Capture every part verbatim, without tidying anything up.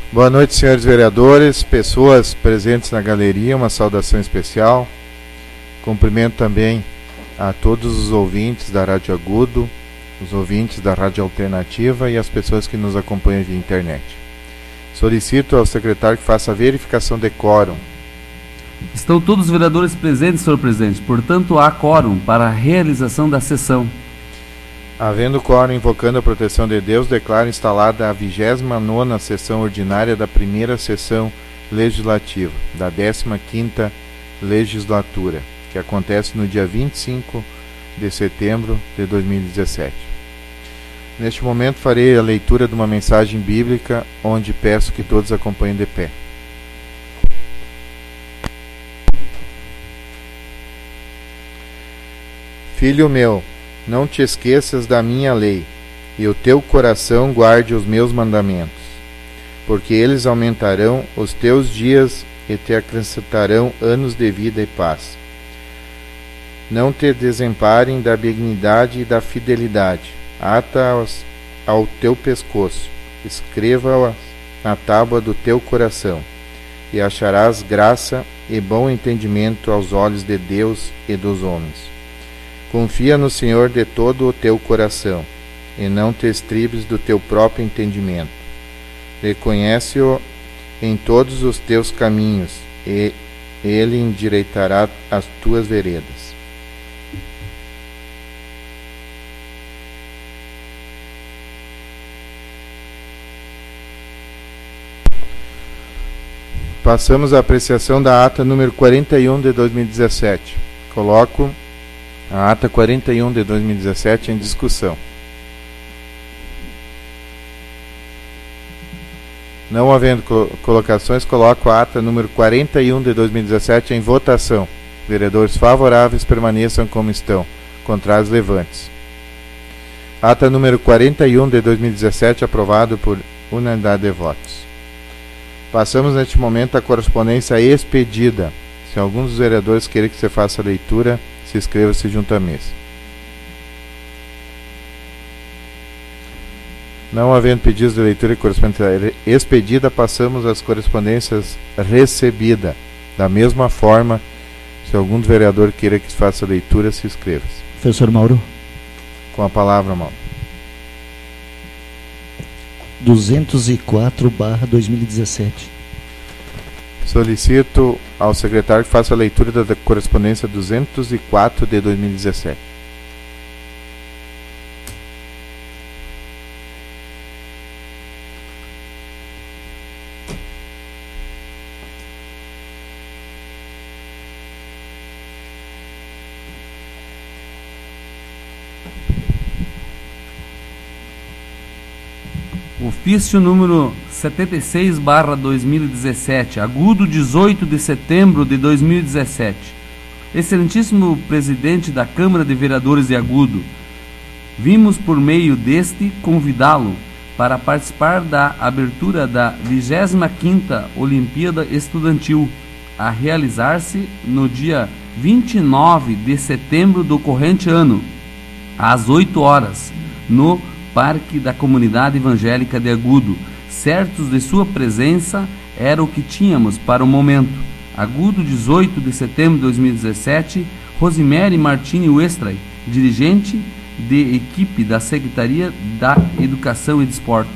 Boa noite, senhores vereadores, pessoas presentes na galeria, uma saudação especial. Cumprimento também a todos os ouvintes da Rádio Agudo, os ouvintes da Rádio Alternativa e as pessoas que nos acompanham via internet. Solicito ao secretário que faça a verificação de quórum. Estão todos os vereadores presentes, senhor presidente, portanto há quórum para a realização da sessão. Havendo quórum, invocando a proteção de Deus, declaro instalada a vigésima nona sessão ordinária da primeira sessão legislativa da décima quinta legislatura, que acontece no dia vinte e cinco de setembro de dois mil e dezessete. Neste momento farei a leitura de uma mensagem bíblica, onde peço que todos acompanhem de pé. Filho meu, não te esqueças da minha lei, e o teu coração guarde os meus mandamentos, porque eles aumentarão os teus dias e te acrescentarão anos de vida e paz. Não te desemparem da benignidade e da fidelidade, ata-as ao teu pescoço, escreva-as na tábua do teu coração, e acharás graça e bom entendimento aos olhos de Deus e dos homens. Confia no Senhor de todo o teu coração, e não te estribes do teu próprio entendimento. Reconhece-o em todos os teus caminhos, e ele endireitará as tuas veredas. Passamos à apreciação da ata número quarenta e um de dois mil e dezessete. Coloco a ata quarenta e um de dois mil e dezessete em discussão. Não havendo co- colocações, coloco a ata número quarenta e um de dois mil e dezessete em votação. Vereadores favoráveis permaneçam como estão. Contrários, levantes. Ata número quarenta e um de dois mil e dezessete, aprovado por unanimidade de votos. Passamos neste momento à correspondência expedida. Se algum dos vereadores querer que você faça a leitura, se inscreva-se junto à mesa. Não havendo pedidos de leitura e correspondência expedida, passamos às correspondências recebidas. Da mesma forma, se algum vereador queira que faça a leitura, se inscreva-se. Professor Mauro. Com a palavra, Mauro. duzentos e quatro barra dois mil e dezessete. Solicito ao secretário que faça a leitura da correspondência duzentos e quatro de dois mil e dezessete. Ofício número setenta e seis barra dois mil e dezessete, Agudo, dezoito de setembro de dois mil e dezessete. Excelentíssimo presidente da Câmara de Vereadores de Agudo, vimos por meio deste convidá-lo para participar da abertura da vigésima quinta Olimpíada Estudantil, a realizar-se no dia vinte e nove de setembro do corrente ano, às oito horas, no Parque da Comunidade Evangélica de Agudo. Certos de sua presença era o que tínhamos para o momento. Agudo, dezoito de setembro de dois mil e dezessete, Rosemary Martini Westray, dirigente de equipe da Secretaria da Educação e Desporto.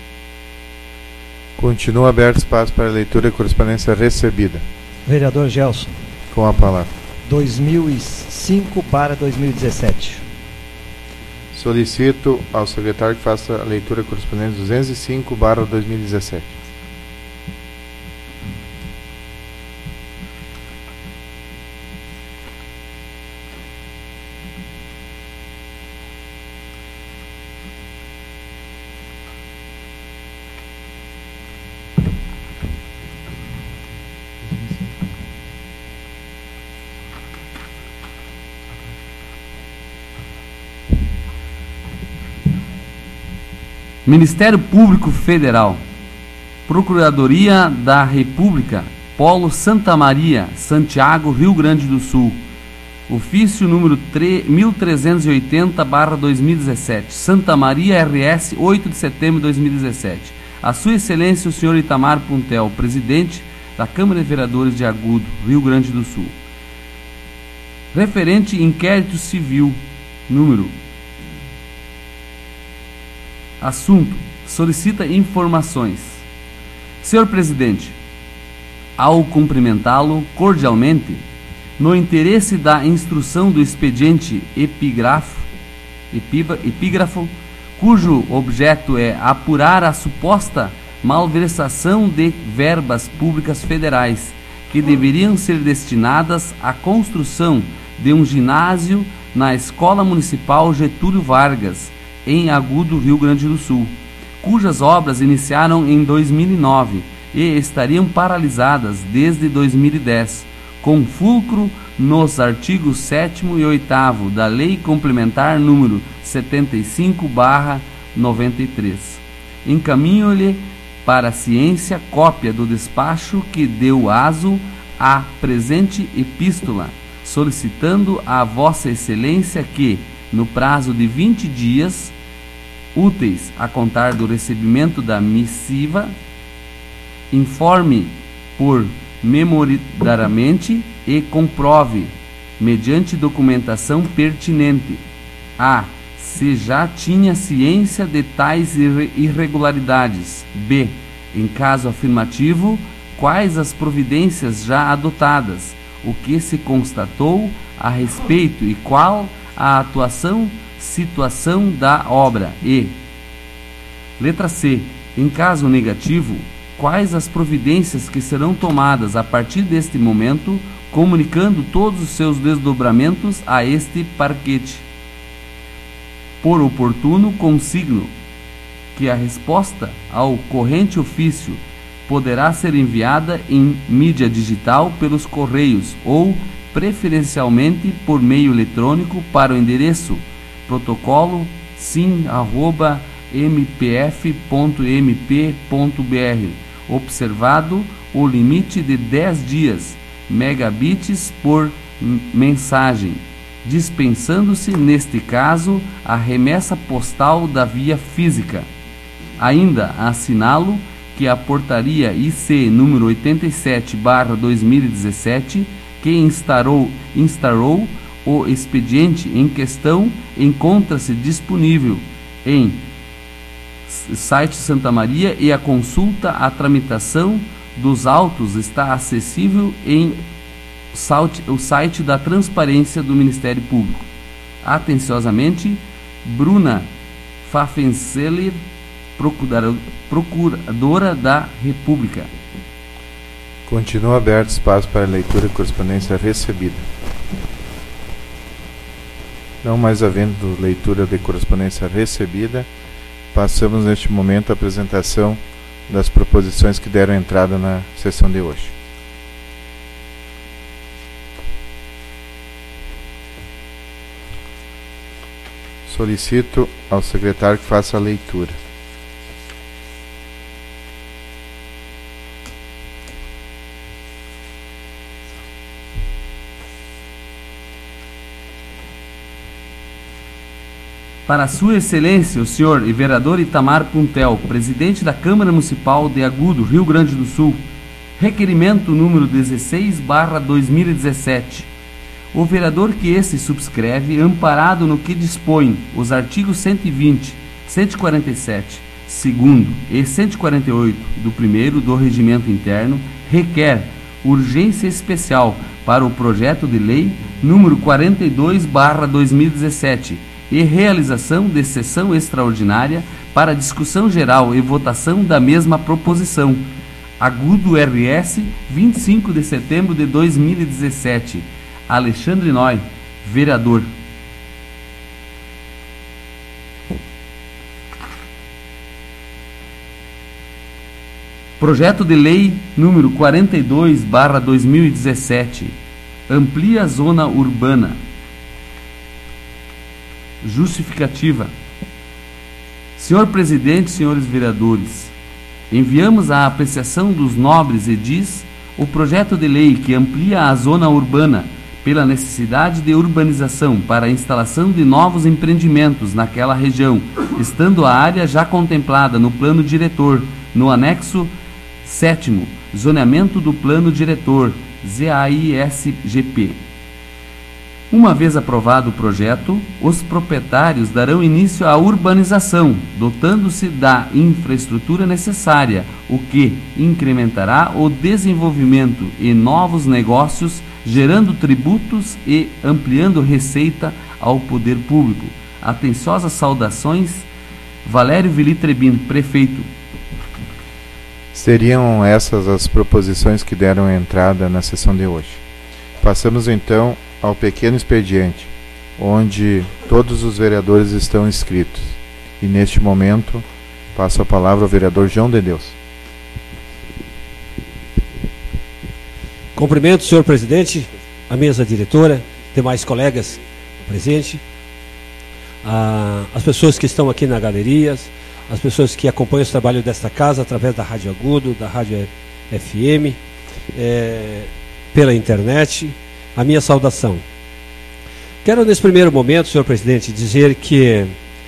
Continua aberto espaço para leitura e correspondência recebida. Vereador Gelson. Com a palavra. dois mil e cinco barra dois mil e dezessete. Solicito ao secretário que faça a leitura correspondente duzentos e cinco barra dois mil e dezessete. Ministério Público Federal, Procuradoria da República, Polo Santa Maria, Santiago, Rio Grande do Sul. Ofício número mil trezentos e oitenta barra dois mil e dezessete, Santa Maria R S, oito de setembro de dois mil e dezessete. a Sua Excelência o senhor Itamar Puntel, presidente da Câmara de Vereadores de Agudo, Rio Grande do Sul. Referente inquérito civil, número. Assunto: solicita informações. Senhor presidente, ao cumprimentá-lo cordialmente, no interesse da instrução do expediente epígrafo, epíba, epígrafo, cujo objeto é apurar a suposta malversação de verbas públicas federais que deveriam ser destinadas à construção de um ginásio na Escola Municipal Getúlio Vargas, em Agudo, Rio Grande do Sul, cujas obras iniciaram em dois mil e nove e estariam paralisadas desde dois mil e dez, com fulcro nos artigos sétimo e oitavo da Lei Complementar número setenta e cinco barra noventa e três. Encaminho-lhe para a ciência cópia do despacho que deu aso à presente epístola, solicitando a Vossa Excelência que, no prazo de vinte dias úteis a contar do recebimento da missiva, informe por memoridariamente e comprove, mediante documentação pertinente, a se já tinha ciência de tais irregularidades, b, em caso afirmativo, quais as providências já adotadas, o que se constatou a respeito e qual a atuação, situação da obra, e letra C, em caso negativo, quais as providências que serão tomadas a partir deste momento, comunicando todos os seus desdobramentos a este parquete. Por oportuno, consigno que a resposta ao corrente ofício poderá ser enviada em mídia digital pelos correios ou, preferencialmente, por meio eletrônico para o endereço protocolo sim arroba m p f ponto m p ponto b r, observado o limite de dez dias, megabits por mensagem, dispensando-se, neste caso, a remessa postal da via física. Ainda assinalo que a portaria I C número oitenta e sete barra dois mil e dezessete, que instaurou, instaurou o expediente em questão, encontra-se disponível em site Santa Maria e a consulta à tramitação dos autos está acessível em o site da Transparência do Ministério Público. Atenciosamente, Bruna Pfaffenzeller, Procuradora da República. Continua aberto espaço para leitura e correspondência recebida. Não mais havendo leitura de correspondência recebida, passamos neste momento à apresentação das proposições que deram entrada na sessão de hoje. Solicito ao secretário que faça a leitura. Para Sua Excelência, o senhor e vereador Itamar Puntel, presidente da Câmara Municipal de Agudo, Rio Grande do Sul, requerimento número dezesseis barra dois mil e dezessete. O vereador que esse subscreve, amparado no que dispõe os artigos cento e vinte, cento e quarenta e sete, segundo e cento e quarenta e oito do primeiro do Regimento Interno, requer urgência especial para o projeto de lei número quarenta e dois barra dois mil e dezessete, e realização de sessão extraordinária para discussão geral e votação da mesma proposição. Agudo R S, vinte e cinco de setembro de dois mil e dezessete. Alexandre Noy, vereador. Projeto de lei número quarenta e dois barra dois mil e dezessete. Amplia a zona urbana. Justificativa. Senhor presidente, senhores vereadores, enviamos à apreciação dos nobres edis o projeto de lei que amplia a zona urbana pela necessidade de urbanização para a instalação de novos empreendimentos naquela região, estando a área já contemplada no plano diretor, no anexo sétimo, zoneamento do plano diretor, Z A I S G P. Uma vez aprovado o projeto, os proprietários darão início à urbanização, dotando-se da infraestrutura necessária, o que incrementará o desenvolvimento e novos negócios, gerando tributos e ampliando receita ao poder público. Atenciosas saudações, Valério Vili Trebin, prefeito. Seriam essas as proposições que deram entrada na sessão de hoje. Passamos então ao pequeno expediente, onde todos os vereadores estão inscritos. E neste momento, passo a palavra ao vereador João de Deus. Cumprimento, senhor presidente, a mesa diretora, demais colegas presentes, a, as pessoas que estão aqui na galeria, as pessoas que acompanham o trabalho desta casa através da Rádio Agudo, da Rádio F M, é, pela internet, a minha saudação. Quero nesse primeiro momento, senhor presidente, dizer que,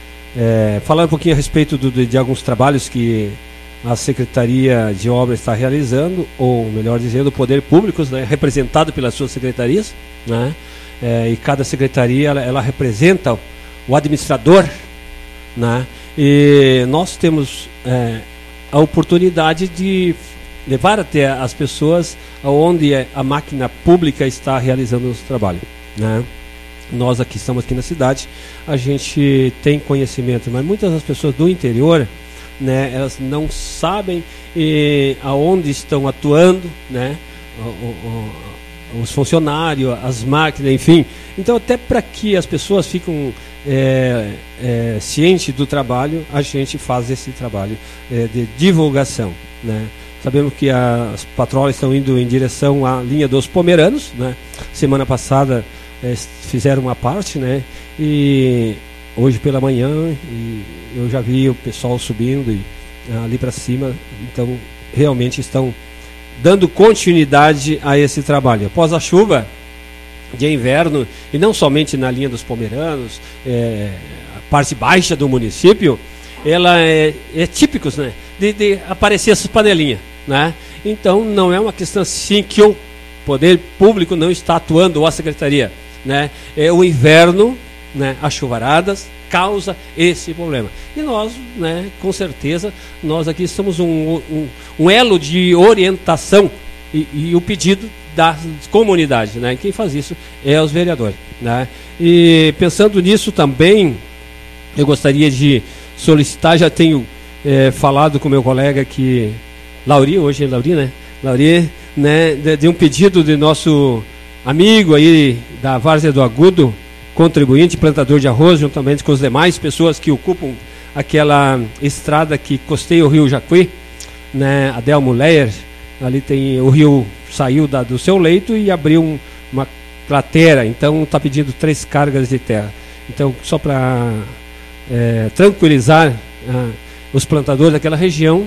é, falar um pouquinho a respeito do, de, de alguns trabalhos que a Secretaria de Obras está realizando, ou melhor dizendo, o Poder Público, né, representado pelas suas secretarias, né, é, e cada secretaria ela, ela representa o administrador, né, e nós temos é, a oportunidade de levar até as pessoas aonde a máquina pública está realizando o trabalho, né? Nós aqui estamos aqui na cidade, a gente tem conhecimento, mas muitas das pessoas do interior, né, elas não sabem eh, aonde estão atuando, né, o, o, os funcionários, as máquinas, enfim. Então, até para que as pessoas fiquem é, é, cientes do trabalho, a gente faz esse trabalho é, de divulgação, né? Sabemos que as patrulhas estão indo em direção à linha dos Pomeranos, né? Semana passada eh, fizeram uma parte, né? E hoje pela manhã e eu já vi o pessoal subindo e, ali para cima. Então, realmente estão dando continuidade a esse trabalho. Após a chuva de inverno, e não somente na linha dos Pomeranos, eh, a parte baixa do município, ela é, é típico, né? De, de aparecer essas panelinhas, né? Então não é uma questão assim que o poder público não está atuando, ou a secretaria, né? É o inverno, né? As chuvaradas causa esse problema. E nós, né? Com certeza, nós aqui somos um, um, um elo de orientação e, e o pedido da comunidade, né? Quem faz isso é os vereadores, né? E pensando nisso também, eu gostaria de solicitar, já tenho é, falado com meu colega que Lauri, hoje é Lauri, né? Lauri, né, de, de um pedido de nosso amigo aí da Várzea do Agudo, contribuinte, plantador de arroz, juntamente com as demais pessoas que ocupam aquela estrada que costeia o rio Jacuí, né? Adelmo Leyer, ali tem o rio saiu da, do seu leito e abriu um, uma cratera, então está pedindo três cargas de terra. Então, só para é, tranquilizar ah, os plantadores daquela região,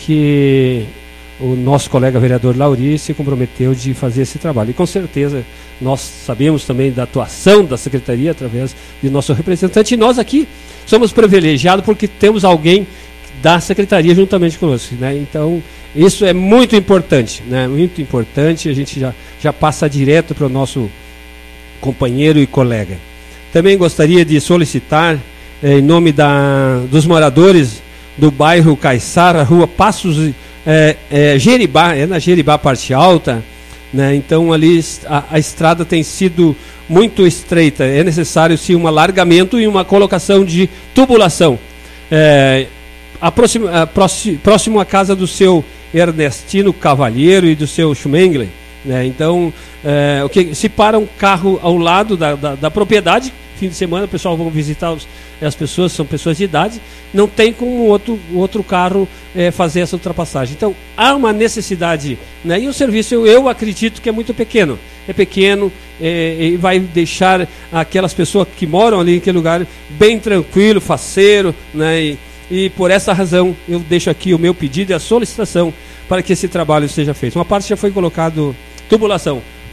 que o nosso colega vereador Lauri se comprometeu de fazer esse trabalho. E com certeza nós sabemos também da atuação da secretaria através de nosso representante, e nós aqui somos privilegiados porque temos alguém da secretaria juntamente conosco, né? Então isso é muito importante, né? Muito importante, a gente já, já passa direto para o nosso companheiro e colega. Também gostaria de solicitar, eh, em nome da, dos moradores do bairro Caiçara, rua Passos é, é, Jeribá, é na Jeribá parte alta, né? Então ali a, a estrada tem sido muito estreita, é necessário sim um alargamento e uma colocação de tubulação. É, a próxima, a próximo, próximo à casa do seu Ernestino Cavalheiro e do seu Schmengler, né? Então, é, o que, se para um carro ao lado da, da, da propriedade, fim de semana o pessoal vão visitar os, as pessoas, são pessoas de idade, não tem como outro, outro carro é, fazer essa ultrapassagem. Então há uma necessidade, né? E o serviço eu, eu acredito que é muito pequeno, é pequeno é, e vai deixar aquelas pessoas que moram ali naquele lugar bem tranquilo, faceiro, né? E, e por essa razão eu deixo aqui o meu pedido e a solicitação para que esse trabalho seja feito. Uma parte já foi colocado tubulação,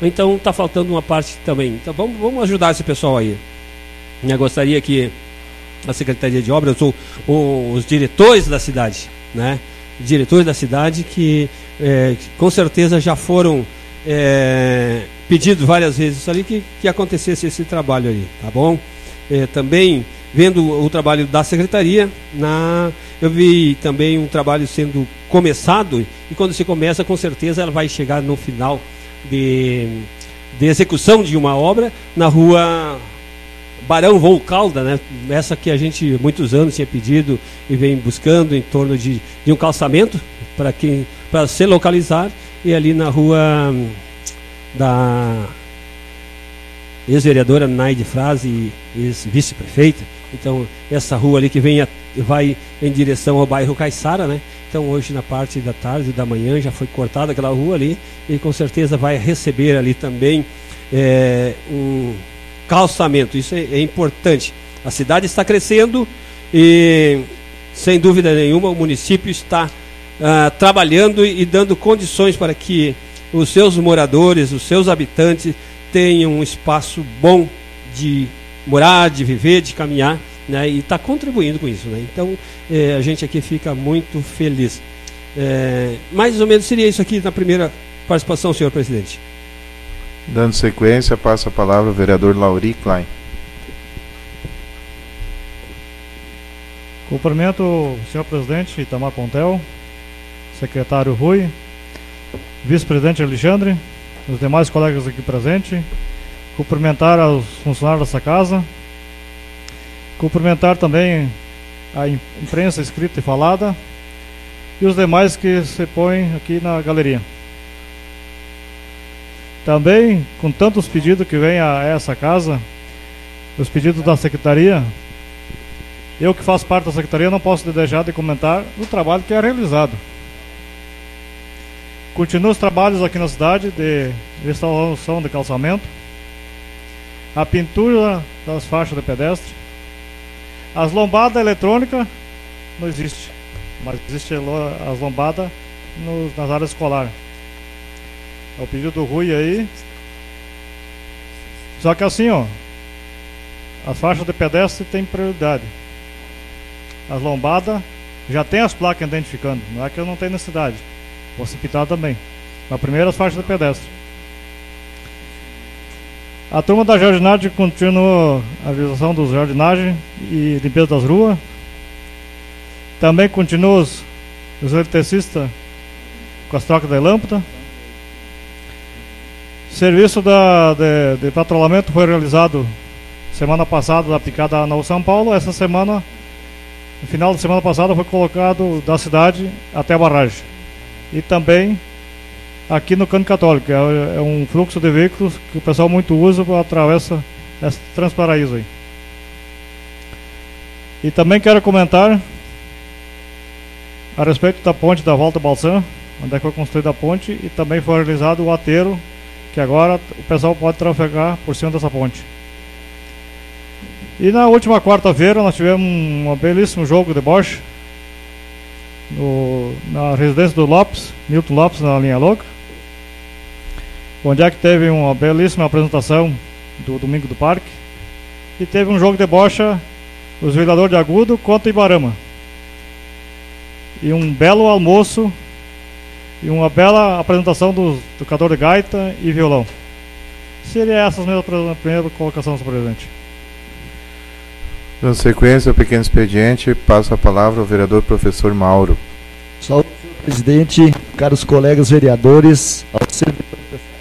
Então está faltando uma parte também. Então vamos, vamos ajudar esse pessoal aí. Eu gostaria que a Secretaria de Obras, ou, ou os diretores da cidade, né? Diretores da cidade que é, com certeza já foram é, pedidos várias vezes ali que, que acontecesse esse trabalho ali, tá bom? É, também vendo o trabalho da Secretaria, na, eu vi também um trabalho sendo começado, e quando se começa, com certeza ela vai chegar no final de, de execução de uma obra na rua Barão Volcalda, né? Essa que a gente muitos anos tinha pedido e vem buscando em torno de, de um calçamento para quem para se localizar, e ali na rua da ex-vereadora Naide Frase e ex-vice-prefeita. Então essa rua ali que vem a, vai em direção ao bairro Caiçara, né? Então hoje na parte da tarde, da manhã, já foi cortada aquela rua ali, e com certeza vai receber ali também é, um calçamento. Isso é, é importante. A cidade está crescendo e, sem dúvida nenhuma, o município está ah, trabalhando e, e dando condições para que os seus moradores, os seus habitantes tenham um espaço bom de morar, de viver, de caminhar, né? E está contribuindo com isso, né? Então eh, a gente aqui fica muito feliz. Eh, mais ou menos seria isso aqui na primeira participação, senhor presidente. Dando sequência, passa a palavra ao vereador Lauri Klein. Cumprimento o senhor presidente Itamar Pontel, secretário Rui, vice-presidente Alexandre, os demais colegas aqui presentes, cumprimentar os funcionários dessa casa, cumprimentar também a imprensa escrita e falada e os demais que se põem aqui na galeria. Também, com tantos pedidos que vêm a essa casa, os pedidos da secretaria, eu que faço parte da secretaria não posso deixar de comentar o trabalho que é realizado. Continuam os trabalhos aqui na cidade de restauração de calçamento, a pintura das faixas de pedestre, as lombadas eletrônicas não existe, mas existe as lombadas nos, nas áreas escolares. É o pedido do Rui aí. Só que assim, ó, as faixas de pedestre têm prioridade. As lombadas já tem as placas identificando, não é que eu não tenho necessidade. Vou se pintar também. Mas primeiro as faixas de pedestre. A turma da jardinagem continua a realização dos jardinagem e limpeza das ruas. Também continua os, os eletricistas com as trocas de lâmpada. Serviço da, de, de patrulhamento foi realizado semana passada da picada na São Paulo. Essa semana, no final da semana passada, foi colocado da cidade até a barragem. E também aqui no Cano Católico, é, é um fluxo de veículos que o pessoal muito usa para atravessar esse Transparaíso aí. E também quero comentar a respeito da ponte da Volta Balsã, onde é que foi construída a ponte, e também foi realizado o aterro, que agora o pessoal pode trafegar por cima dessa ponte. E na última quarta-feira nós tivemos um belíssimo jogo de bocha no, na residência do Lopes, Milton Lopes, na linha louca, onde é que teve uma belíssima apresentação do Domingo do Parque, e teve um jogo de bocha, os Vereadores de Agudo contra Ibarama, e um belo almoço e uma bela apresentação do tocador de gaita e violão. Seria essas mesmas a primeira colocação, senhor presidente. Dando sequência ao pequeno expediente, passo a palavra ao vereador professor Mauro. Saúde, senhor presidente, caros colegas vereadores, ao servidor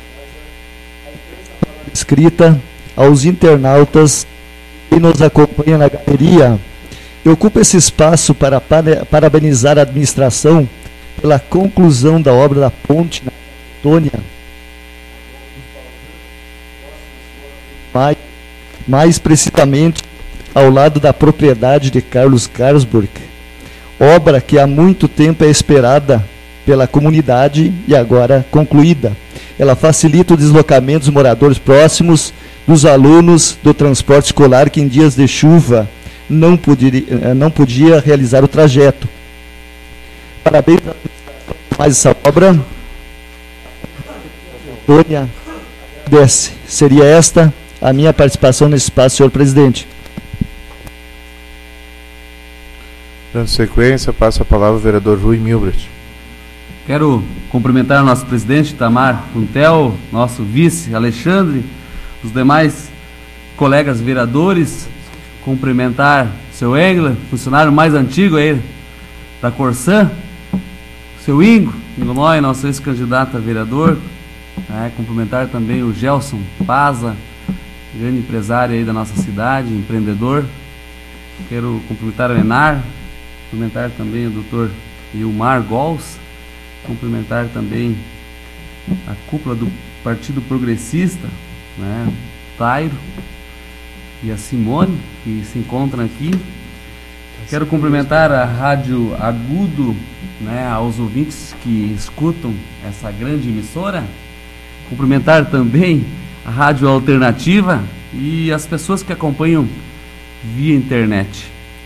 escrita, aos internautas que nos acompanham na galeria. Eu ocupo esse espaço para parabenizar a administração pela conclusão da obra da ponte na Tônia, mais, mais precisamente ao lado da propriedade de Carlos Carlsburg, obra que há muito tempo é esperada pela comunidade e agora concluída. Ela facilita o deslocamento dos moradores próximos, dos alunos do transporte escolar que em dias de chuva não podia, não podia realizar o trajeto. Parabéns a mais essa obra. Tônia, pudesse. Seria esta a minha participação nesse espaço, senhor presidente. Dando sequência, passa a palavra ao vereador Rui Milbrecht. Quero cumprimentar o nosso presidente, Tamar Puntel, nosso vice, Alexandre, os demais colegas vereadores, cumprimentar o seu Engler, funcionário mais antigo aí da Corsã, o seu Ingo, Ingo Noy, nosso ex-candidato a vereador, né, cumprimentar também o Gelson Paza, grande empresário aí da nossa cidade, empreendedor. Quero cumprimentar o Enar, cumprimentar também o doutor Ilmar Gols, cumprimentar também a cúpula do Partido Progressista, né, Tairo e a Simone, que se encontram aqui. Quero cumprimentar a Rádio Agudo, né, aos ouvintes que escutam essa grande emissora. Cumprimentar também a Rádio Alternativa e as pessoas que acompanham via internet.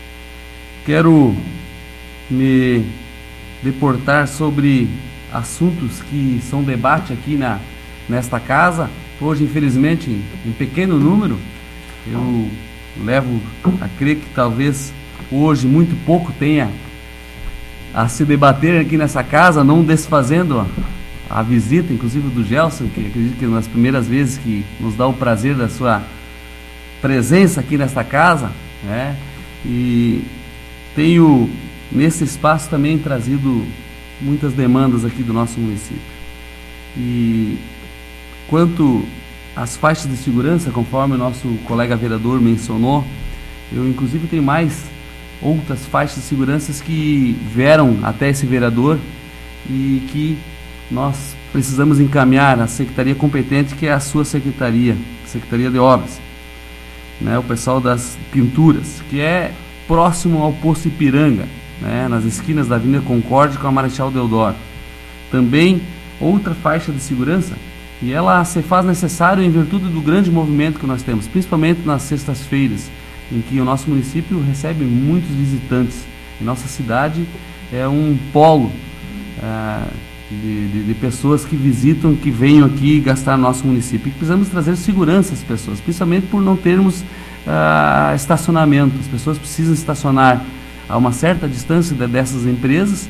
Quero me deportar sobre assuntos que são debate aqui na, nesta casa. Hoje, infelizmente, em pequeno número, eu levo a crer que talvez hoje muito pouco tenha a se debater aqui nessa casa, não desfazendo a, a visita, inclusive do Gelson, que acredito que nas primeiras vezes que nos dá o prazer da sua presença aqui nesta casa, né? E tenho nesse espaço também trazido muitas demandas aqui do nosso município. E quanto às faixas de segurança, conforme o nosso colega vereador mencionou, eu inclusive tenho mais outras faixas de segurança que vieram até esse vereador e que nós precisamos encaminhar à secretaria competente, que é a sua secretaria, Secretaria de Obras, né, o pessoal das pinturas, que é próximo ao posto Ipiranga, né, nas esquinas da Avenida Concórdia com a Marechal Deodoro. Também outra faixa de segurança, e ela se faz necessário em virtude do grande movimento que nós temos, principalmente nas sextas-feiras, em que o nosso município recebe muitos visitantes. E nossa cidade é um polo ah, de, de, de pessoas que visitam, que venham aqui gastar no nosso município. E precisamos trazer segurança às pessoas, principalmente por não termos ah, estacionamento. As pessoas precisam estacionar a uma certa distância de, dessas empresas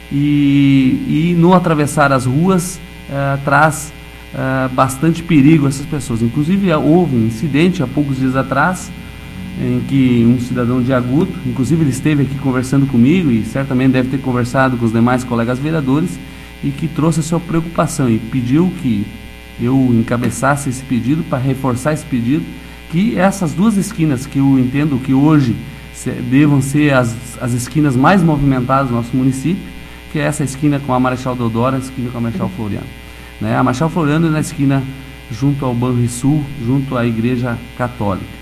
e, e no atravessar as ruas ah, traz ah, bastante perigo a essas pessoas. Inclusive houve um incidente há poucos dias atrás em que um cidadão de Agudo, inclusive ele esteve aqui conversando comigo e certamente deve ter conversado com os demais colegas vereadores, e que trouxe a sua preocupação e pediu que eu encabeçasse esse pedido para reforçar esse pedido, que essas duas esquinas que eu entendo que hoje se, devam ser as, as esquinas mais movimentadas do nosso município, que é essa esquina com a Marechal Deodoro, a esquina com a Marechal Floriano, né? A Marechal Floriano é na esquina junto ao Banrisul, junto à Igreja Católica.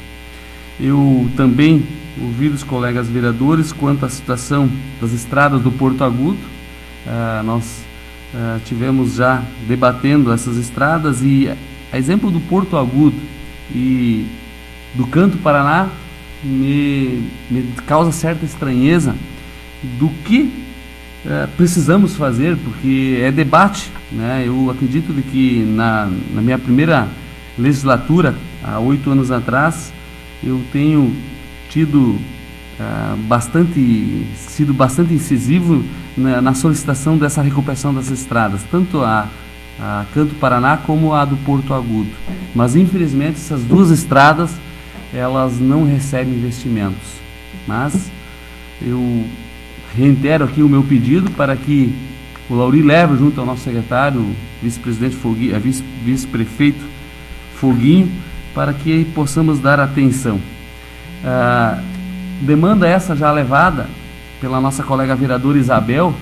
Eu também ouvi dos colegas vereadores quanto à situação das estradas do Porto Agudo. Ah, nós ah, tivemos já debatendo essas estradas, e a exemplo do Porto Agudo e do Canto Paraná me, me causa certa estranheza do que ah, precisamos fazer, porque é debate, né? Eu acredito de que na, na minha primeira legislatura, há oito anos atrás, eu tenho tido uh, bastante, sido bastante incisivo na, na solicitação dessa recuperação das estradas, tanto a, a Canto Paraná como a do Porto Agudo. Mas infelizmente essas duas estradas, elas não recebem investimentos. Mas eu reitero aqui o meu pedido para que o Lauri leve junto ao nosso secretário, vice-presidente Foguinho, vice, vice-prefeito Foguinho, para que possamos dar atenção. Ah, demanda essa já levada pela nossa colega vereadora Isabel,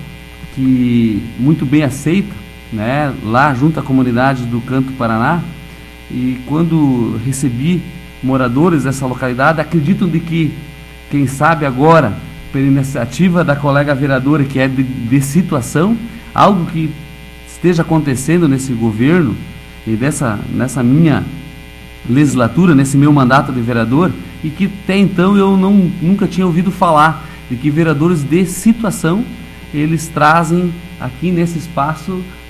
que muito bem aceita, né, lá junto à comunidade do Canto Paraná, e quando recebi moradores dessa localidade, acreditam de que, quem sabe agora, pela iniciativa da colega vereadora, que é de, de situação, algo que esteja acontecendo nesse governo e dessa, nessa minha legislatura, nesse meu mandato de vereador, e que até então eu não, nunca tinha ouvido falar, de que vereadores de situação, eles trazem aqui nesse espaço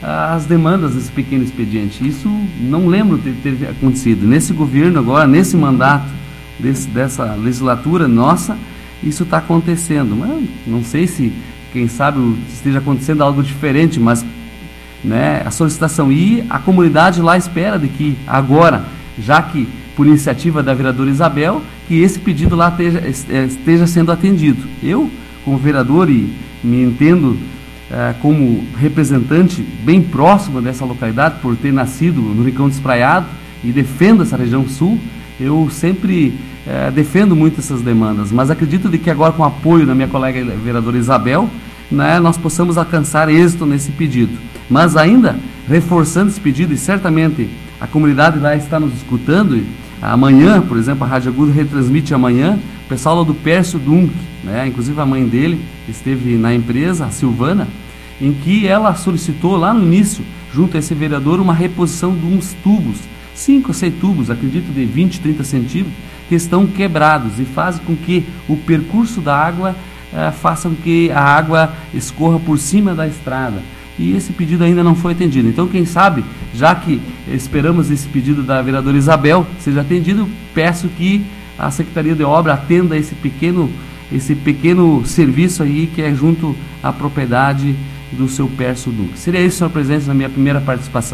as demandas desse pequeno expediente. Isso não lembro de ter acontecido. Nesse governo agora, nesse mandato desse, dessa legislatura nossa, isso está acontecendo. Mas não sei se, quem sabe, esteja acontecendo algo diferente, mas né, a solicitação e a comunidade lá espera de que agora, já que por iniciativa da vereadora Isabel, que esse pedido lá esteja, esteja sendo atendido. Eu, como vereador, e me entendo eh, como representante bem próximo dessa localidade, por ter nascido no Rincão Despraiado e defendo essa região sul, eu sempre eh, defendo muito essas demandas, mas acredito de que agora, com o apoio da minha colega vereadora Isabel, né, nós possamos alcançar êxito nesse pedido. Mas ainda, reforçando esse pedido, e certamente a comunidade lá está nos escutando, amanhã, por exemplo, a Rádio Agudo retransmite amanhã, o pessoal lá do Pércio Dunk, né, inclusive a mãe dele esteve na empresa, a Silvana, em que ela solicitou lá no início, junto a esse vereador, uma reposição de uns tubos, cinco ou seis tubos, acredito de vinte, trinta centímetros, que estão quebrados e fazem com que o percurso da água eh, faça com que a água escorra por cima da estrada. E esse pedido ainda não foi atendido. Então, quem sabe, já que esperamos esse pedido da vereadora Isabel seja atendido, peço que a Secretaria de Obra atenda esse pequeno, esse pequeno serviço aí que é junto à propriedade do seu Pércio Duque. Seria isso, senhor presidente, na minha primeira participação.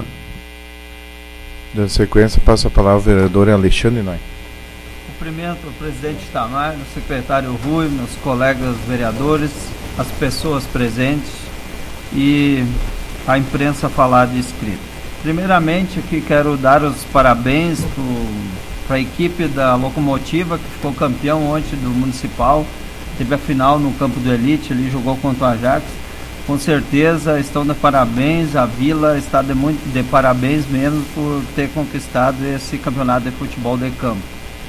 Na sequência, passo a palavra ao vereador Alexandre Noy. Cumprimento o presidente Itamar, o secretário Rui, meus colegas vereadores, as pessoas presentes e a imprensa falada e escrita. Primeiramente, aqui quero dar os parabéns para a equipe da Locomotiva, que ficou campeão ontem do Municipal, teve a final no campo do Elite, ali jogou contra o Ajax. Com certeza estão de parabéns, a Vila está de, muito, de parabéns mesmo por ter conquistado esse campeonato de futebol de campo.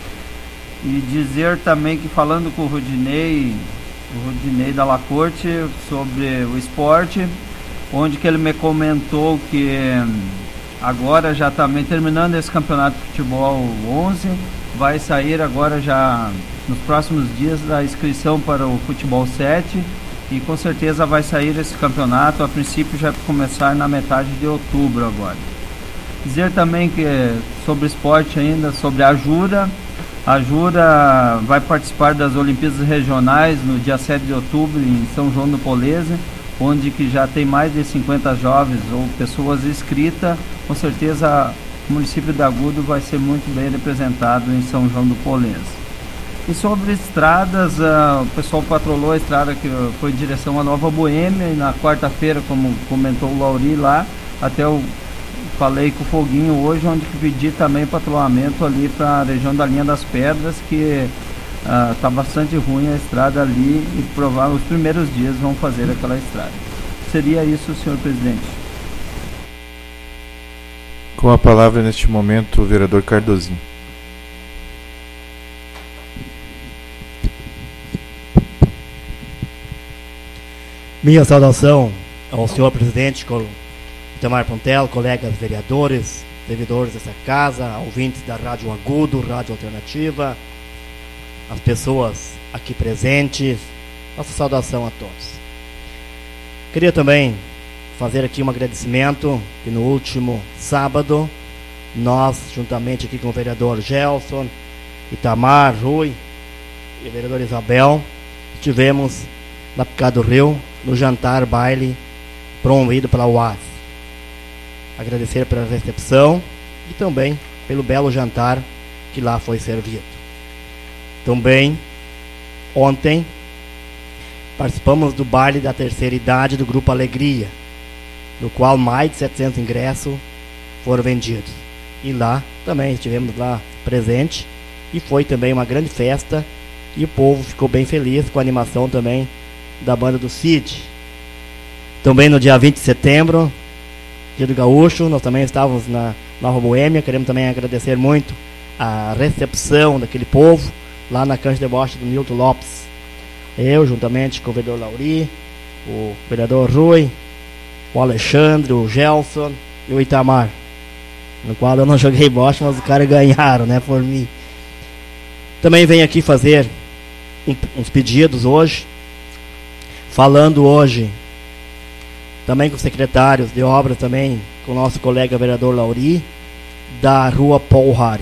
E dizer também que, falando com o Rudinei, o Rudinei da La Corte, sobre o esporte, onde que ele me comentou que agora já também terminando esse campeonato de futebol onze, vai sair agora já nos próximos dias a inscrição para o futebol sete, e com certeza vai sair esse campeonato, a princípio já começar na metade de outubro agora. Dizer também que sobre esporte ainda, sobre a Jura, a Jura vai participar das Olimpíadas Regionais no dia sete de outubro em São João do Polese, onde que já tem mais de cinquenta jovens ou pessoas inscritas. Com certeza o município de Agudo vai ser muito bem representado em São João do Polese. E sobre estradas, uh, o pessoal patrolou a estrada que foi em direção à Nova Boêmia, e na quarta-feira, como comentou o Lauri lá, até eu falei com o Foguinho hoje, onde que pedi também patrulhamento ali para a região da Linha das Pedras, que está uh, bastante ruim a estrada ali, e provavelmente os primeiros dias vão fazer aquela estrada. Seria isso, senhor presidente. Com a palavra neste momento o vereador Cardozinho. Minha saudação ao senhor presidente Itamar Pontel, colegas vereadores, servidores dessa casa, ouvintes da Rádio Agudo, Rádio Alternativa, as pessoas aqui presentes, nossa saudação a todos. Queria também fazer aqui um agradecimento que no último sábado, nós, juntamente aqui com o vereador Gelson, Itamar, Rui e a vereadora Isabel, estivemos na Picado do Rio, no jantar baile promovido pela U A S. Agradecer pela recepção e também pelo belo jantar que lá foi servido. Também, ontem, participamos do baile da terceira idade do Grupo Alegria, no qual mais de setecentos ingressos foram vendidos. E lá também estivemos lá presente, e foi também uma grande festa, e o povo ficou bem feliz com a animação também da banda do Cid. Também no dia vinte de setembro, dia do Gaúcho, nós também estávamos na Nova Boêmia. Queremos também agradecer muito a recepção daquele povo lá na cancha de bocha do Nilton Lopes. Eu, juntamente com o vereador Lauri, o vereador Rui, o Alexandre, o Gelson e o Itamar, no qual eu não joguei bocha, mas os caras ganharam, né, por mim. Também venho aqui fazer um, uns pedidos hoje, falando hoje também com os secretários de obras, também com o nosso colega vereador Lauri, da rua Paul Harris.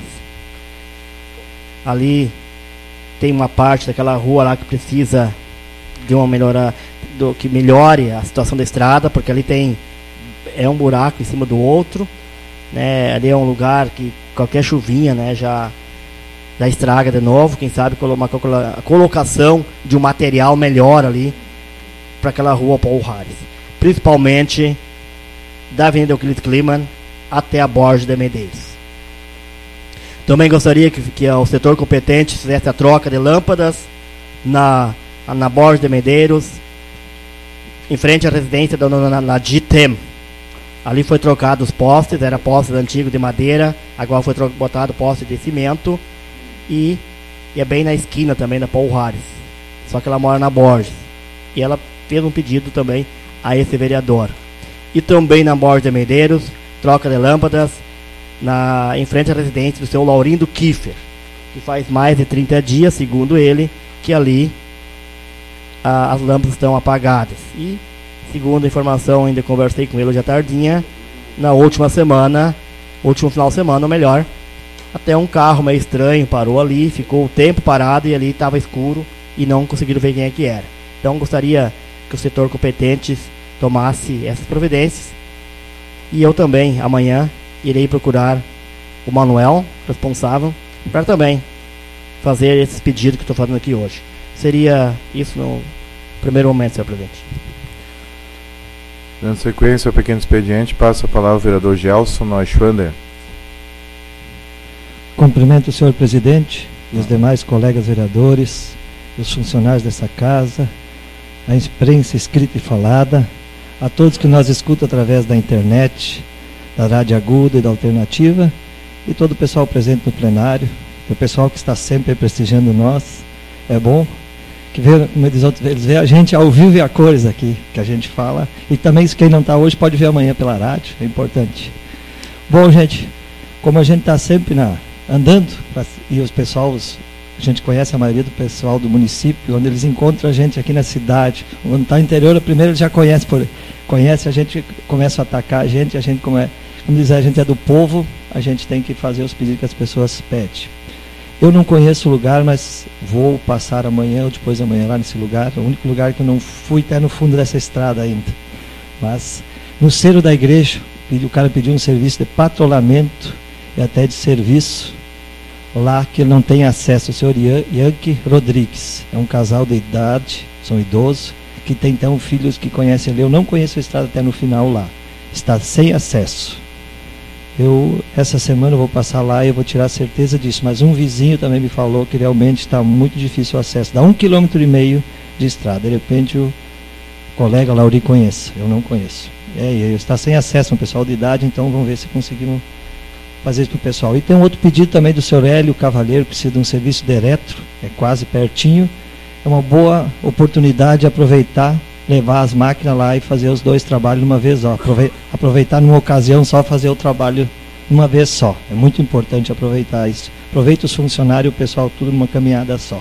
Ali tem uma parte daquela rua lá que precisa de uma melhora, do, que melhore a situação da estrada, porque ali tem é um buraco em cima do outro, né? Ali é um lugar que qualquer chuvinha, né, já já estraga de novo. Quem sabe uma a colocação de um material melhor ali para aquela rua Paul Harris, principalmente da Avenida Euclides Kliman até a Borges de Medeiros. Também gostaria que, que o setor competente fizesse a troca de lâmpadas na, na Borges de Medeiros, em frente à residência da dona Naditem. Ali foi trocado os postes, era postes antigos de madeira, agora foi tro- botado poste de cimento, e, e é bem na esquina também da Paul Harris, só que ela mora na Borges, e ela fez um pedido também a esse vereador. E também na Borges de Medeiros, troca de lâmpadas na, em frente à residência do seu Laurindo Kiefer, que faz mais de trinta dias, segundo ele, que ali a, as lâmpadas estão apagadas. E segundo a informação, ainda conversei com ele hoje à tardinha, na última semana, último final de semana, ou melhor, até um carro meio estranho parou ali, ficou o tempo parado e ali estava escuro e não conseguiram ver quem é que era. Então gostaria que o setor competente tomasse essas providências, e eu também, amanhã, irei procurar o Manuel, responsável, para também fazer esses pedidos que estou fazendo aqui hoje. Seria isso no primeiro momento, senhor presidente. Dando sequência ao pequeno expediente, passa a palavra ao vereador Gelson Neuschwander. Cumprimento o senhor presidente e os demais colegas vereadores, os funcionários dessa casa, a imprensa escrita e falada, a todos que nós escutam através da internet, da Rádio Agudo e da Alternativa, e todo o pessoal presente no plenário, o pessoal que está sempre prestigiando nós. É bom que vê, como diz outros, eles veem a gente ao vivo e a cores aqui, que a gente fala, e também quem não está hoje pode ver amanhã pela rádio, é importante. Bom, gente, como a gente está sempre na, andando, e os pessoal, os, a gente conhece a maioria do pessoal do município, onde eles encontram a gente aqui na cidade, quando está no interior, primeiro eles já conhecem, por, conhece a gente, começa a atacar a gente, a gente, como, é, como dizer, a gente é do povo, a gente tem que fazer os pedidos que as pessoas pedem. Eu não conheço o lugar, mas vou passar amanhã ou depois de amanhã lá nesse lugar. É o único lugar que eu não fui, até no fundo dessa estrada ainda. Mas no cerro da igreja, o cara pediu um serviço de patrulhamento e até de serviço lá que ele não tem acesso. O senhor Yankee Rodrigues é um casal de idade, são idosos, que tem então filhos que conhecem ali. Eu não conheço a estrada até no final lá. Está sem acesso. Eu, essa semana eu vou passar lá e eu vou tirar certeza disso, mas um vizinho também me falou que realmente está muito difícil o acesso, dá um quilômetro e meio de estrada. De repente o colega Lauri conhece, eu não conheço. É, e está sem acesso, um pessoal de idade, então vamos ver se conseguimos fazer isso para o pessoal. E tem um outro pedido também do senhor Hélio Cavaleiro, precisa de um serviço de eletro, é quase pertinho, é uma boa oportunidade de aproveitar, levar as máquinas lá e fazer os dois trabalhos de uma vez só. Aproveitar numa ocasião só, fazer o trabalho de uma vez só. É muito importante aproveitar isso. Aproveita os funcionários e o pessoal tudo numa caminhada só.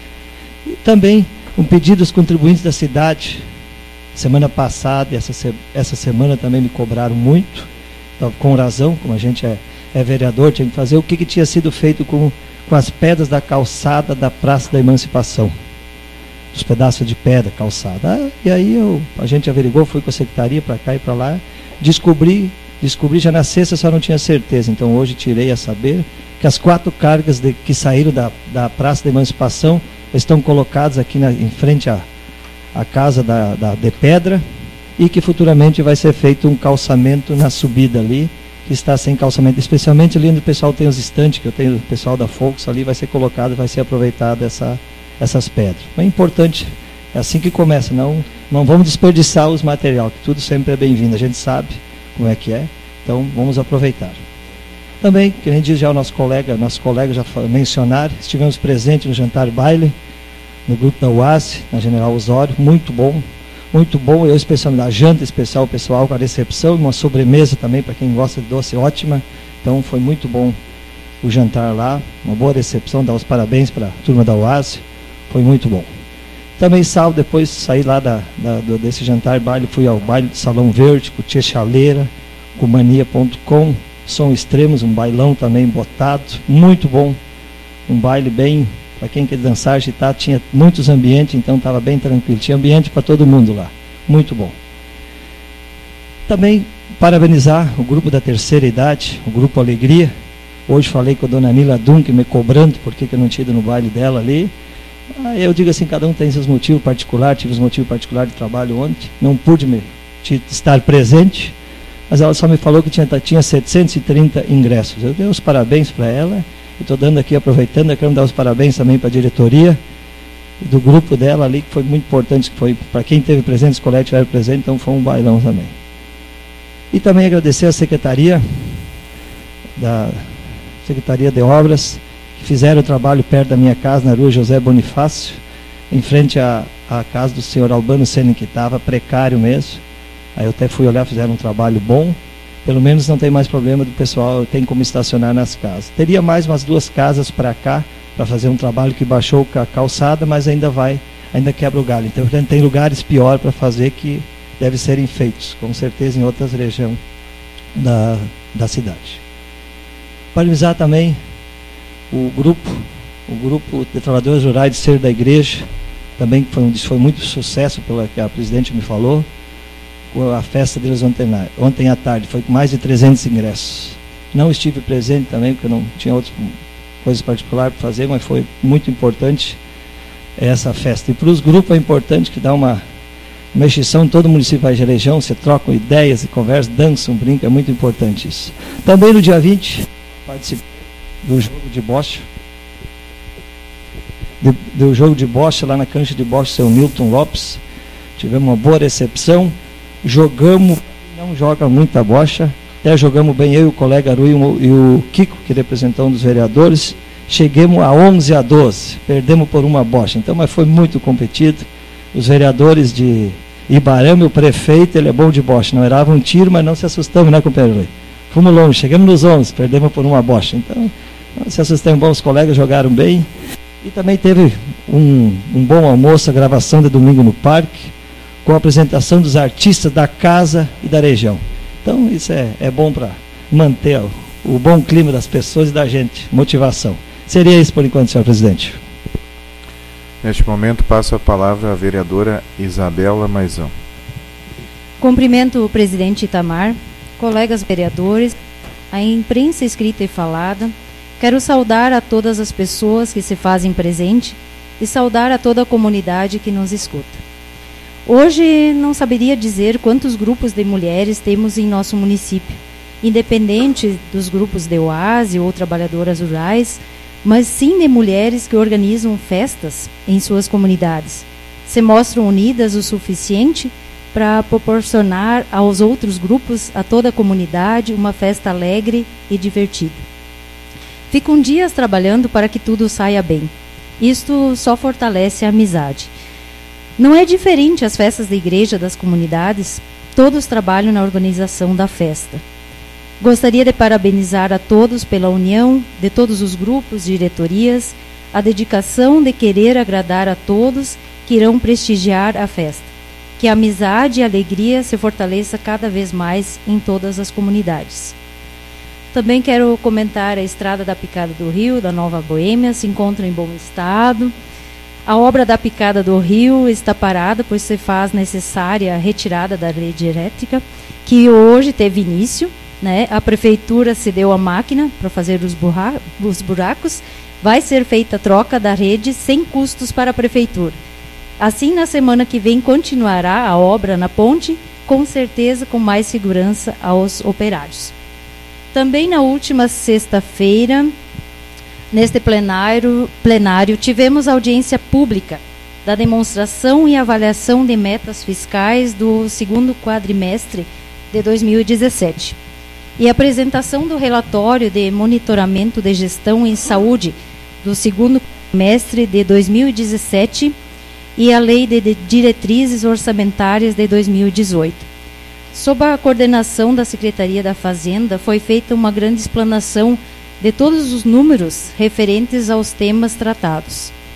E também um pedido dos contribuintes da cidade. Semana passada e essa, se, essa semana também me cobraram muito. Então, com razão, como a gente é, é vereador, tinha que fazer o que, que tinha sido feito com, com as pedras da calçada da Praça da Emancipação. Os pedaços de pedra, calçada. Ah, e aí eu, a gente averigou, fui com a secretaria para cá e para lá, descobri, descobri já na sexta, só não tinha certeza, então hoje tirei a saber que as quatro cargas de, que saíram da, da Praça da Emancipação estão colocadas aqui na, em frente à, à casa da, da, de pedra, e que futuramente vai ser feito um calçamento na subida ali, que está sem calçamento, especialmente ali onde o pessoal tem os estantes, que eu tenho o pessoal da Volks ali, vai ser colocado, vai ser aproveitada essa essas pedras. É importante, é assim que começa, não, não vamos desperdiçar os materiais, que tudo sempre é bem-vindo, a gente sabe como é que é, então vamos aproveitar. Também, que nem diz já o nosso colega, nosso colega já mencionaram, estivemos presentes no jantar baile, no grupo da U A S, na General Osório, muito bom, muito bom, eu especialmente, a janta especial pessoal com a recepção, uma sobremesa também, para quem gosta de doce, ótima, então foi muito bom o jantar lá, uma boa recepção, dar os parabéns para a turma da U A S, foi muito bom. Também sábado, depois saí lá da, da, do, desse jantar baile, fui ao baile do Salão Verde, com Tia Chaleira, com mania ponto com, Som Extremos, um bailão também botado, muito bom, um baile bem, para quem quer dançar, agitar, tinha muitos ambientes, então estava bem tranquilo, tinha ambiente para todo mundo lá, muito bom. Também parabenizar o grupo da terceira idade, o grupo Alegria. Hoje falei com a dona Nila Dunque me cobrando porque que eu não tinha ido no baile dela ali. Ah, eu digo assim, cada um tem seus motivos particulares, tive os motivos particulares de trabalho ontem, não pude me, estar presente, mas ela só me falou que tinha, tinha setecentos e trinta ingressos. Eu dei os parabéns para ela, e estou dando aqui, aproveitando, eu quero dar os parabéns também para a diretoria do grupo dela ali, que foi muito importante, que foi para quem teve presente, os colegas tiveram presente, então foi um bailão também. E também agradecer a Secretaria da Secretaria de Obras, que fizeram o trabalho perto da minha casa, na rua José Bonifácio, em frente à, à casa do senhor Albano Sene, que estava precário mesmo. Aí eu até fui olhar, fizeram um trabalho bom. Pelo menos não tem mais problema do pessoal, tem como estacionar nas casas. Teria mais umas duas casas para cá, para fazer um trabalho que baixou a calçada, mas ainda vai, ainda quebra o galho. Então tem lugares pior para fazer que devem serem feitos, com certeza em outras regiões da, da cidade. Parabenizar também o grupo, o grupo de trabalhadores rurais de Ser da Igreja, também foi, um, foi muito sucesso, pelo que a presidente me falou, com a festa deles ontem, ontem à tarde, foi com mais de trezentos ingressos. Não estive presente também, porque não tinha outras coisas particulares para fazer, mas foi muito importante essa festa. E para os grupos é importante que dá uma, uma exceção em todo o município da região, você troca ideias e conversa, dançam, brincam, é muito importante isso. Também no dia vinte, participei do jogo de bocha, do, do jogo de bocha lá na cancha de bocha, seu Newton Lopes, tivemos uma boa recepção, jogamos, não joga muita bocha, até jogamos bem eu e o colega Rui e o Kiko, que representou um dos vereadores, chegamos a onze a doze, perdemos por uma bocha, então, mas foi muito competido, os vereadores de Ibarama, o prefeito, ele é bom de bocha, não errava um tiro, mas não se assustamos, né, companheiro Rui? Fomos longe, chegamos nos onze, perdemos por uma bocha, então, não se assustamos, bom, os colegas jogaram bem, e também teve um, um bom almoço, a gravação de domingo no parque, com a apresentação dos artistas da casa e da região. Então, isso é, é bom para manter o, o bom clima das pessoas e da gente, motivação. Seria isso por enquanto, senhor presidente. Neste momento, passo a palavra à vereadora Isabela Maisão. Cumprimento o presidente Itamar, colegas vereadores, a imprensa escrita e falada. Quero saudar a todas as pessoas que se fazem presente e saudar a toda a comunidade que nos escuta. Hoje não saberia dizer quantos grupos de mulheres temos em nosso município, independente dos grupos de oásis ou trabalhadoras rurais, mas sim de mulheres que organizam festas em suas comunidades. Se mostram unidas o suficiente para proporcionar aos outros grupos, a toda a comunidade, uma festa alegre e divertida. Ficam dias trabalhando para que tudo saia bem. Isto só fortalece a amizade. Não é diferente as festas da igreja das comunidades, todos trabalham na organização da festa. Gostaria de parabenizar a todos pela união de todos os grupos, diretorias, a dedicação de querer agradar a todos que irão prestigiar a festa. Que a amizade e a alegria se fortaleça cada vez mais em todas as comunidades. Também quero comentar a estrada da Picada do Rio, da Nova Boêmia, se encontra em bom estado. A obra da Picada do Rio está parada, pois se faz necessária a retirada da rede elétrica, que hoje teve início, né? A prefeitura cedeu a máquina para fazer os, burra- os buracos, vai ser feita a troca da rede sem custos para a prefeitura. Assim, na semana que vem, continuará a obra na ponte, com certeza com mais segurança aos operários. Também na última sexta-feira, neste plenário, plenário, tivemos audiência pública da demonstração e avaliação de metas fiscais do segundo quadrimestre de dois mil e dezessete e apresentação do relatório de monitoramento de gestão em saúde do segundo quadrimestre de dois mil e dezessete e a Lei de Diretrizes Orçamentárias de dois mil e dezoito. Sob a coordenação da Secretaria da Fazenda, foi feita uma grande explanação de todos os números referentes aos temas tratados.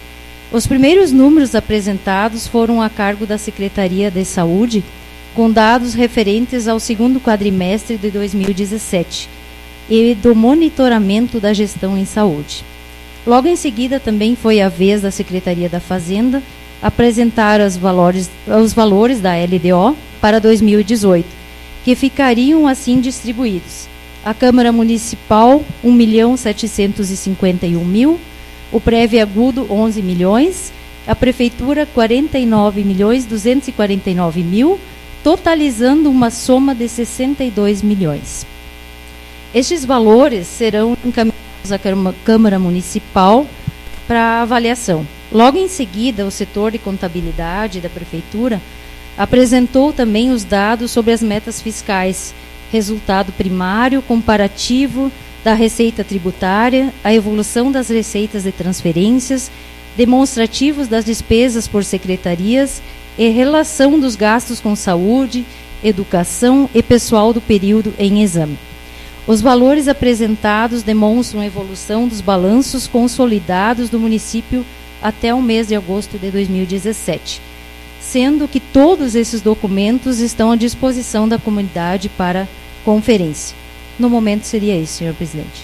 Os primeiros números apresentados foram a cargo da Secretaria de Saúde, com dados referentes ao segundo quadrimestre de dois mil e dezessete e do monitoramento da gestão em saúde. Logo em seguida, também foi a vez da Secretaria da Fazenda apresentar os valores, os valores da L D O para dois mil e dezoito, que ficariam assim distribuídos. A Câmara Municipal, um milhão setecentos e cinquenta e um mil, o Prévio Agudo, onze milhões, a Prefeitura, quarenta e nove milhões duzentos e quarenta e nove mil, totalizando uma soma de sessenta e dois milhões. Estes valores serão encaminhados à Câmara Municipal para avaliação. Logo em seguida, o setor de contabilidade da Prefeitura apresentou também os dados sobre as metas fiscais, resultado primário, comparativo da receita tributária, a evolução das receitas de transferências, demonstrativos das despesas por secretarias e relação dos gastos com saúde, educação e pessoal do período em exame. Os valores apresentados demonstram a evolução dos balanços consolidados do município até o mês de agosto de dois mil e dezessete, sendo que todos esses documentos estão à disposição da comunidade para conferência. No momento seria isso, senhor presidente.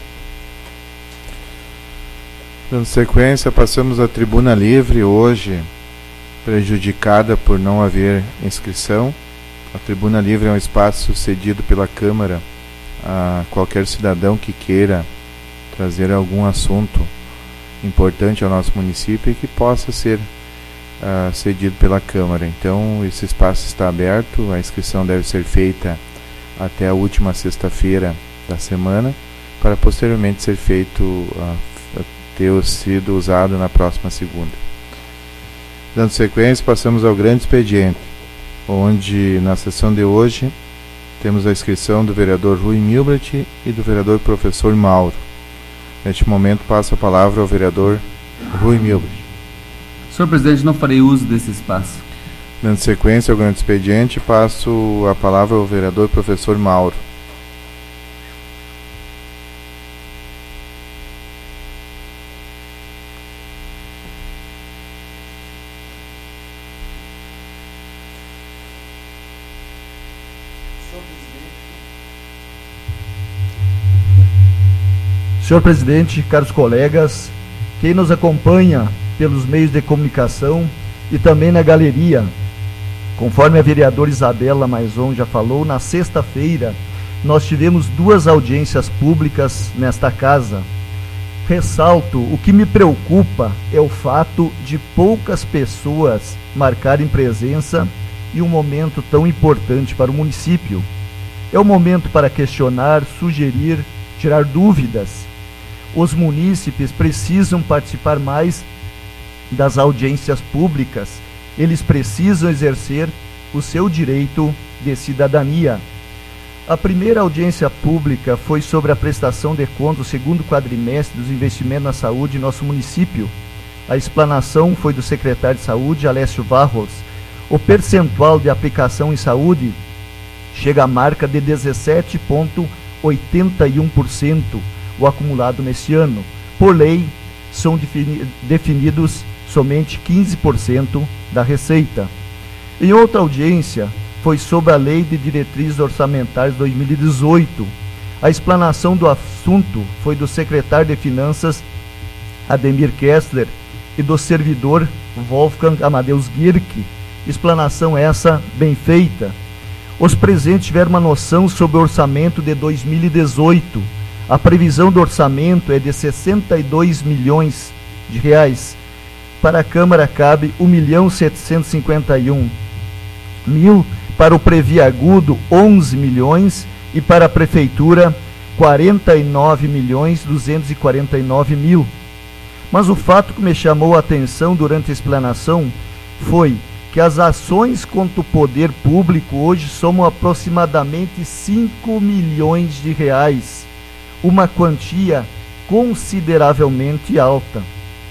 Dando sequência, passamos à tribuna livre, hoje prejudicada por não haver inscrição. A tribuna livre é um espaço cedido pela Câmara a qualquer cidadão que queira trazer algum assunto importante ao nosso município e que possa ser uh, cedido pela Câmara. Então, esse espaço está aberto, a inscrição deve ser feita até a última sexta-feira da semana, para posteriormente ser feito, uh, ter sido usado na próxima segunda. Dando sequência, passamos ao grande expediente, onde na sessão de hoje temos a inscrição do vereador Rui Milbert e do vereador professor Mauro. Neste momento, passo a palavra ao vereador Rui Milbert. Senhor presidente, não farei uso desse espaço. Dando sequência ao grande expediente, passo a palavra ao vereador professor Mauro. Senhor presidente, caros colegas, quem nos acompanha pelos meios de comunicação e também na galeria, conforme a vereadora Isabela Maison já falou, na sexta-feira nós tivemos duas audiências públicas nesta casa. Ressalto, o que me preocupa é o fato de poucas pessoas marcarem presença em um momento tão importante para o município. É o momento para questionar, sugerir, tirar dúvidas. Os munícipes precisam participar mais das audiências públicas, eles precisam exercer o seu direito de cidadania. A primeira audiência pública foi sobre a prestação de contas do segundo quadrimestre dos investimentos na saúde em nosso município. A explanação foi do secretário de Saúde, Alessio Barros. O percentual de aplicação em saúde chega à marca de dezessete vírgula oitenta e um por cento, o acumulado neste ano. Por lei, são defini- definidos somente quinze por cento da receita. Em outra audiência, foi sobre a Lei de Diretrizes Orçamentárias dois mil e dezoito. A explanação do assunto foi do secretário de Finanças, Ademir Kessler, e do servidor Wolfgang Amadeus Girk. Explanação essa bem feita. Os presentes tiveram uma noção sobre o orçamento de dois mil e dezoito. A previsão do orçamento é de sessenta e dois milhões de reais. Para a Câmara cabe um milhão setecentos e cinquenta e um mil, para o Previ Agudo onze milhões e para a Prefeitura quarenta e nove milhões duzentos e quarenta e nove mil. Mas o fato que me chamou a atenção durante a explanação foi que as ações contra o poder público hoje somam aproximadamente cinco milhões de reais, uma quantia consideravelmente alta.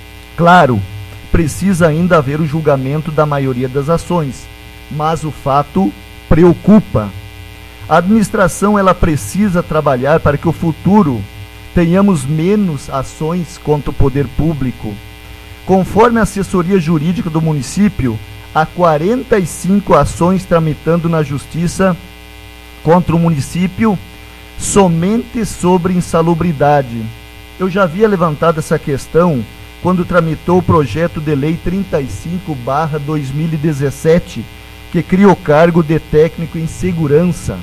Claro, precisa ainda haver o julgamento da maioria das ações, mas o fato preocupa. A administração ela precisa trabalhar para que o futuro tenhamos menos ações contra o poder público. Conforme a assessoria jurídica do município, há quarenta e cinco ações tramitando na justiça contra o município somente sobre insalubridade. Eu já havia levantado essa questão quando tramitou o projeto de lei trinta e cinco barra dois mil e dezessete, que cria o cargo de técnico em segurança.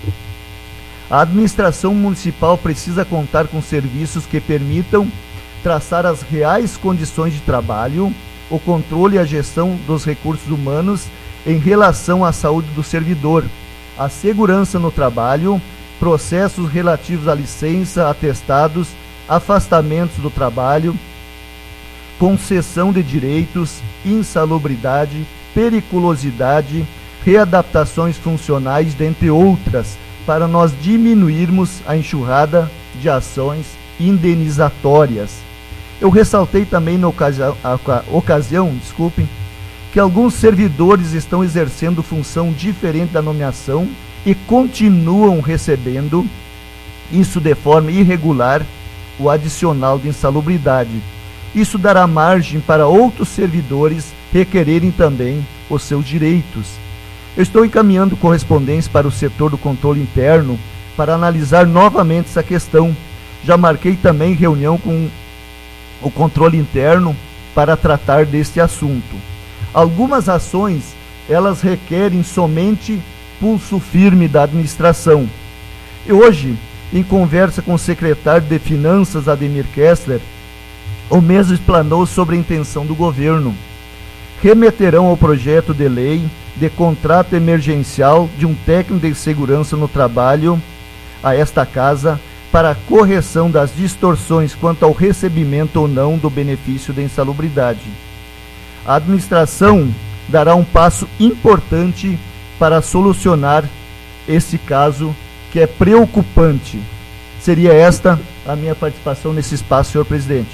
A administração municipal precisa contar com serviços que permitam traçar as reais condições de trabalho, o controle e a gestão dos recursos humanos em relação à saúde do servidor, a segurança no trabalho, processos relativos à licença, atestados, afastamentos do trabalho, concessão de direitos, insalubridade, periculosidade, readaptações funcionais, dentre outras, para nós diminuirmos a enxurrada de ações indenizatórias. Eu ressaltei também na ocasião, ocasião desculpem, que alguns servidores estão exercendo função diferente da nomeação e continuam recebendo, isso de forma irregular, o adicional de insalubridade. Isso dará margem para outros servidores requererem também os seus direitos. Eu estou encaminhando correspondência para o setor do controle interno para analisar novamente essa questão. Já marquei também reunião com o controle interno para tratar deste assunto. Algumas ações, elas requerem somente pulso firme da administração. E hoje, em conversa com o secretário de Finanças, Ademir Kessler, o mesmo explanou sobre a intenção do governo. Remeterão ao projeto de lei de contrato emergencial de um técnico de segurança no trabalho a esta casa para a correção das distorções quanto ao recebimento ou não do benefício da insalubridade. A administração dará um passo importante para solucionar esse caso que é preocupante. Seria esta a minha participação nesse espaço, senhor presidente.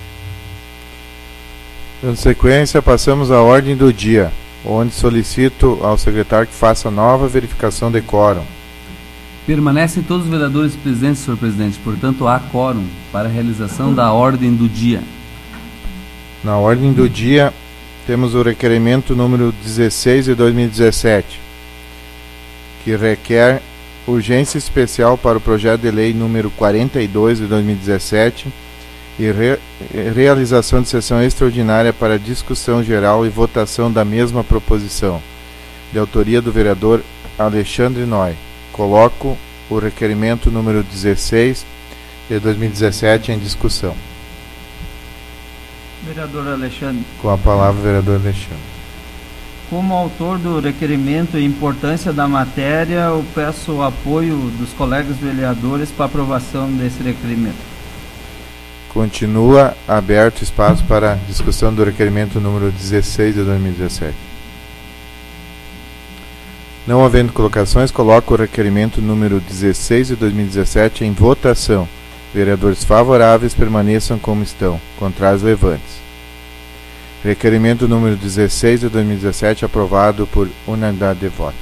Em sequência, passamos à ordem do dia, onde solicito ao secretário que faça nova verificação de quórum. Permanecem todos os vereadores presentes, senhor presidente, portanto há quórum para a realização da ordem do dia. Na ordem do dia, temos o requerimento número dezesseis de dois mil e dezessete, que requer urgência especial para o projeto de lei número quarenta e dois de dois mil e dezessete e re realização de sessão extraordinária para discussão geral e votação da mesma proposição, de autoria do vereador Alexandre Noy. Coloco o requerimento número dezesseis de dois mil e dezessete em discussão. Vereador Alexandre. Com a palavra, vereador Alexandre. Como autor do requerimento e importância da matéria, eu peço o apoio dos colegas vereadores para aprovação desse requerimento. Continua aberto espaço para discussão do requerimento número dezesseis de dois mil e dezessete. Não havendo colocações, coloco o requerimento número dezesseis de dois mil e dezessete em votação. Vereadores favoráveis permaneçam como estão. Contrários, levantes. Requerimento número dezesseis de dois mil e dezessete aprovado por unanimidade de votos.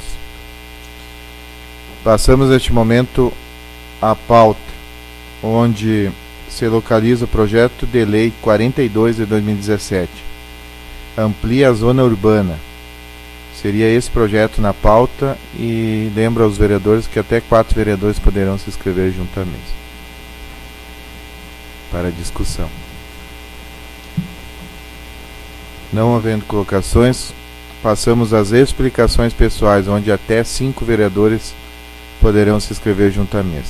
Passamos neste momento à pauta, onde se localiza o projeto de lei quarenta e dois de dois mil e dezessete. Amplia a zona urbana. Seria esse projeto na pauta e lembro aos vereadores que até quatro vereadores poderão se inscrever junto à mesa para discussão. Não havendo colocações, passamos às explicações pessoais, onde até cinco vereadores poderão se inscrever junto à mesa.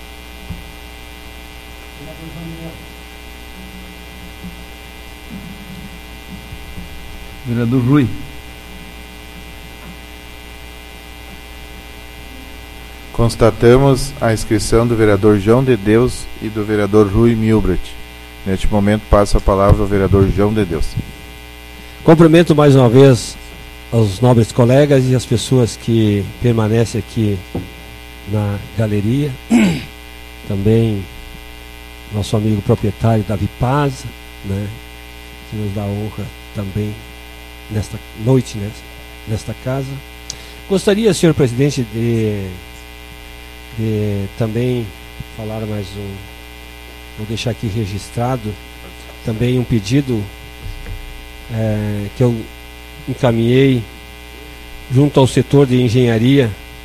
Vereador Rui. Constatamos a inscrição do vereador João de Deus e do vereador Rui Milbert. Neste momento, passo a palavra ao vereador João de Deus. Cumprimento mais uma vez aos nobres colegas e as pessoas que permanecem aqui na galeria. Também nosso amigo proprietário Davi Paz, né, que nos dá honra também nesta noite, né, nesta casa. Gostaria, senhor presidente, de, de também falar mais um, vou deixar aqui registrado, também um pedido é, que eu encaminhei junto ao setor de engenharia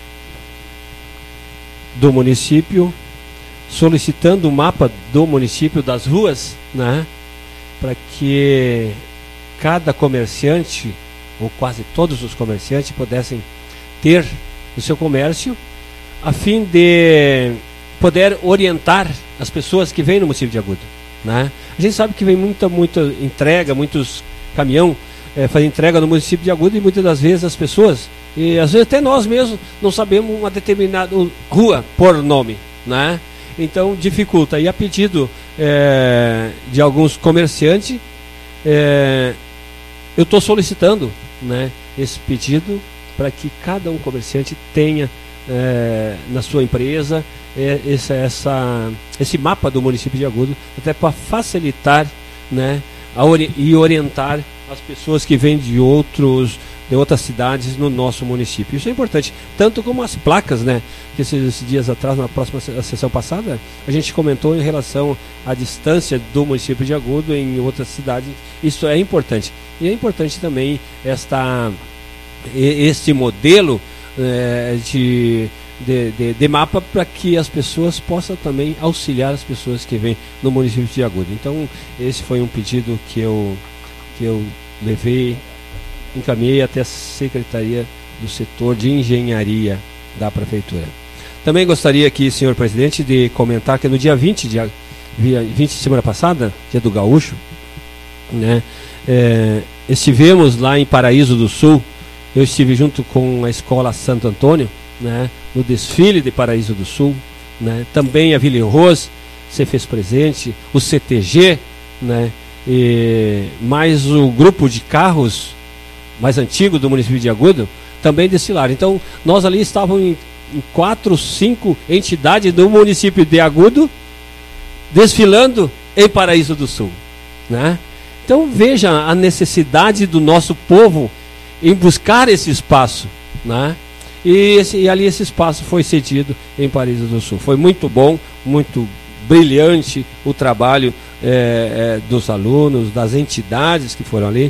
do município, solicitando o mapa do município das ruas, né, para que cada comerciante, ou quase todos os comerciantes, pudessem ter o seu comércio, a fim de poder orientar as pessoas que vêm no município de Agudo, né? A gente sabe que vem muita, muita entrega, muitos caminhão é, fazem entrega no município de Agudo, e muitas das vezes as pessoas, e às vezes até nós mesmos, não sabemos uma determinada rua por nome, né? Então dificulta. E a pedido é, de alguns comerciantes, é, eu estou solicitando, né, esse pedido para que cada um comerciante tenha é, na sua empresa é, essa, essa, esse mapa do município de Agudo, até para facilitar, né, a ori e orientar as pessoas que vêm de outros de outras cidades no nosso município. Isso é importante, tanto como as placas, né, que esses dias atrás, na próxima sessão passada, a gente comentou em relação à distância do município de Agudo em outras cidades. Isso é importante. E é importante também esta, este modelo é, de, de, de, de mapa, para que as pessoas possam também auxiliar as pessoas que vêm no município de Agudo. Então, esse foi um pedido que eu, que eu levei, encaminhei até a Secretaria do Setor de Engenharia da Prefeitura. Também gostaria aqui, senhor presidente, de comentar que no dia vinte de, vinte de semana passada, dia do Gaúcho, né, é, estivemos lá em Paraíso do Sul. Eu estive junto com a Escola Santo Antônio, né, no desfile de Paraíso do Sul, né, também a Vila Rose se fez presente, o C T G, né, e mais o grupo de carros mais antigo do município de Agudo também desfilaram. Então nós ali estávamos em, em quatro, cinco entidades do município de Agudo desfilando em Paraíso do Sul, né? Então veja a necessidade do nosso povo em buscar esse espaço, né? E, esse, e ali esse espaço foi cedido em Paraíso do Sul. Foi muito bom, muito brilhante o trabalho é, é, dos alunos, das entidades que foram ali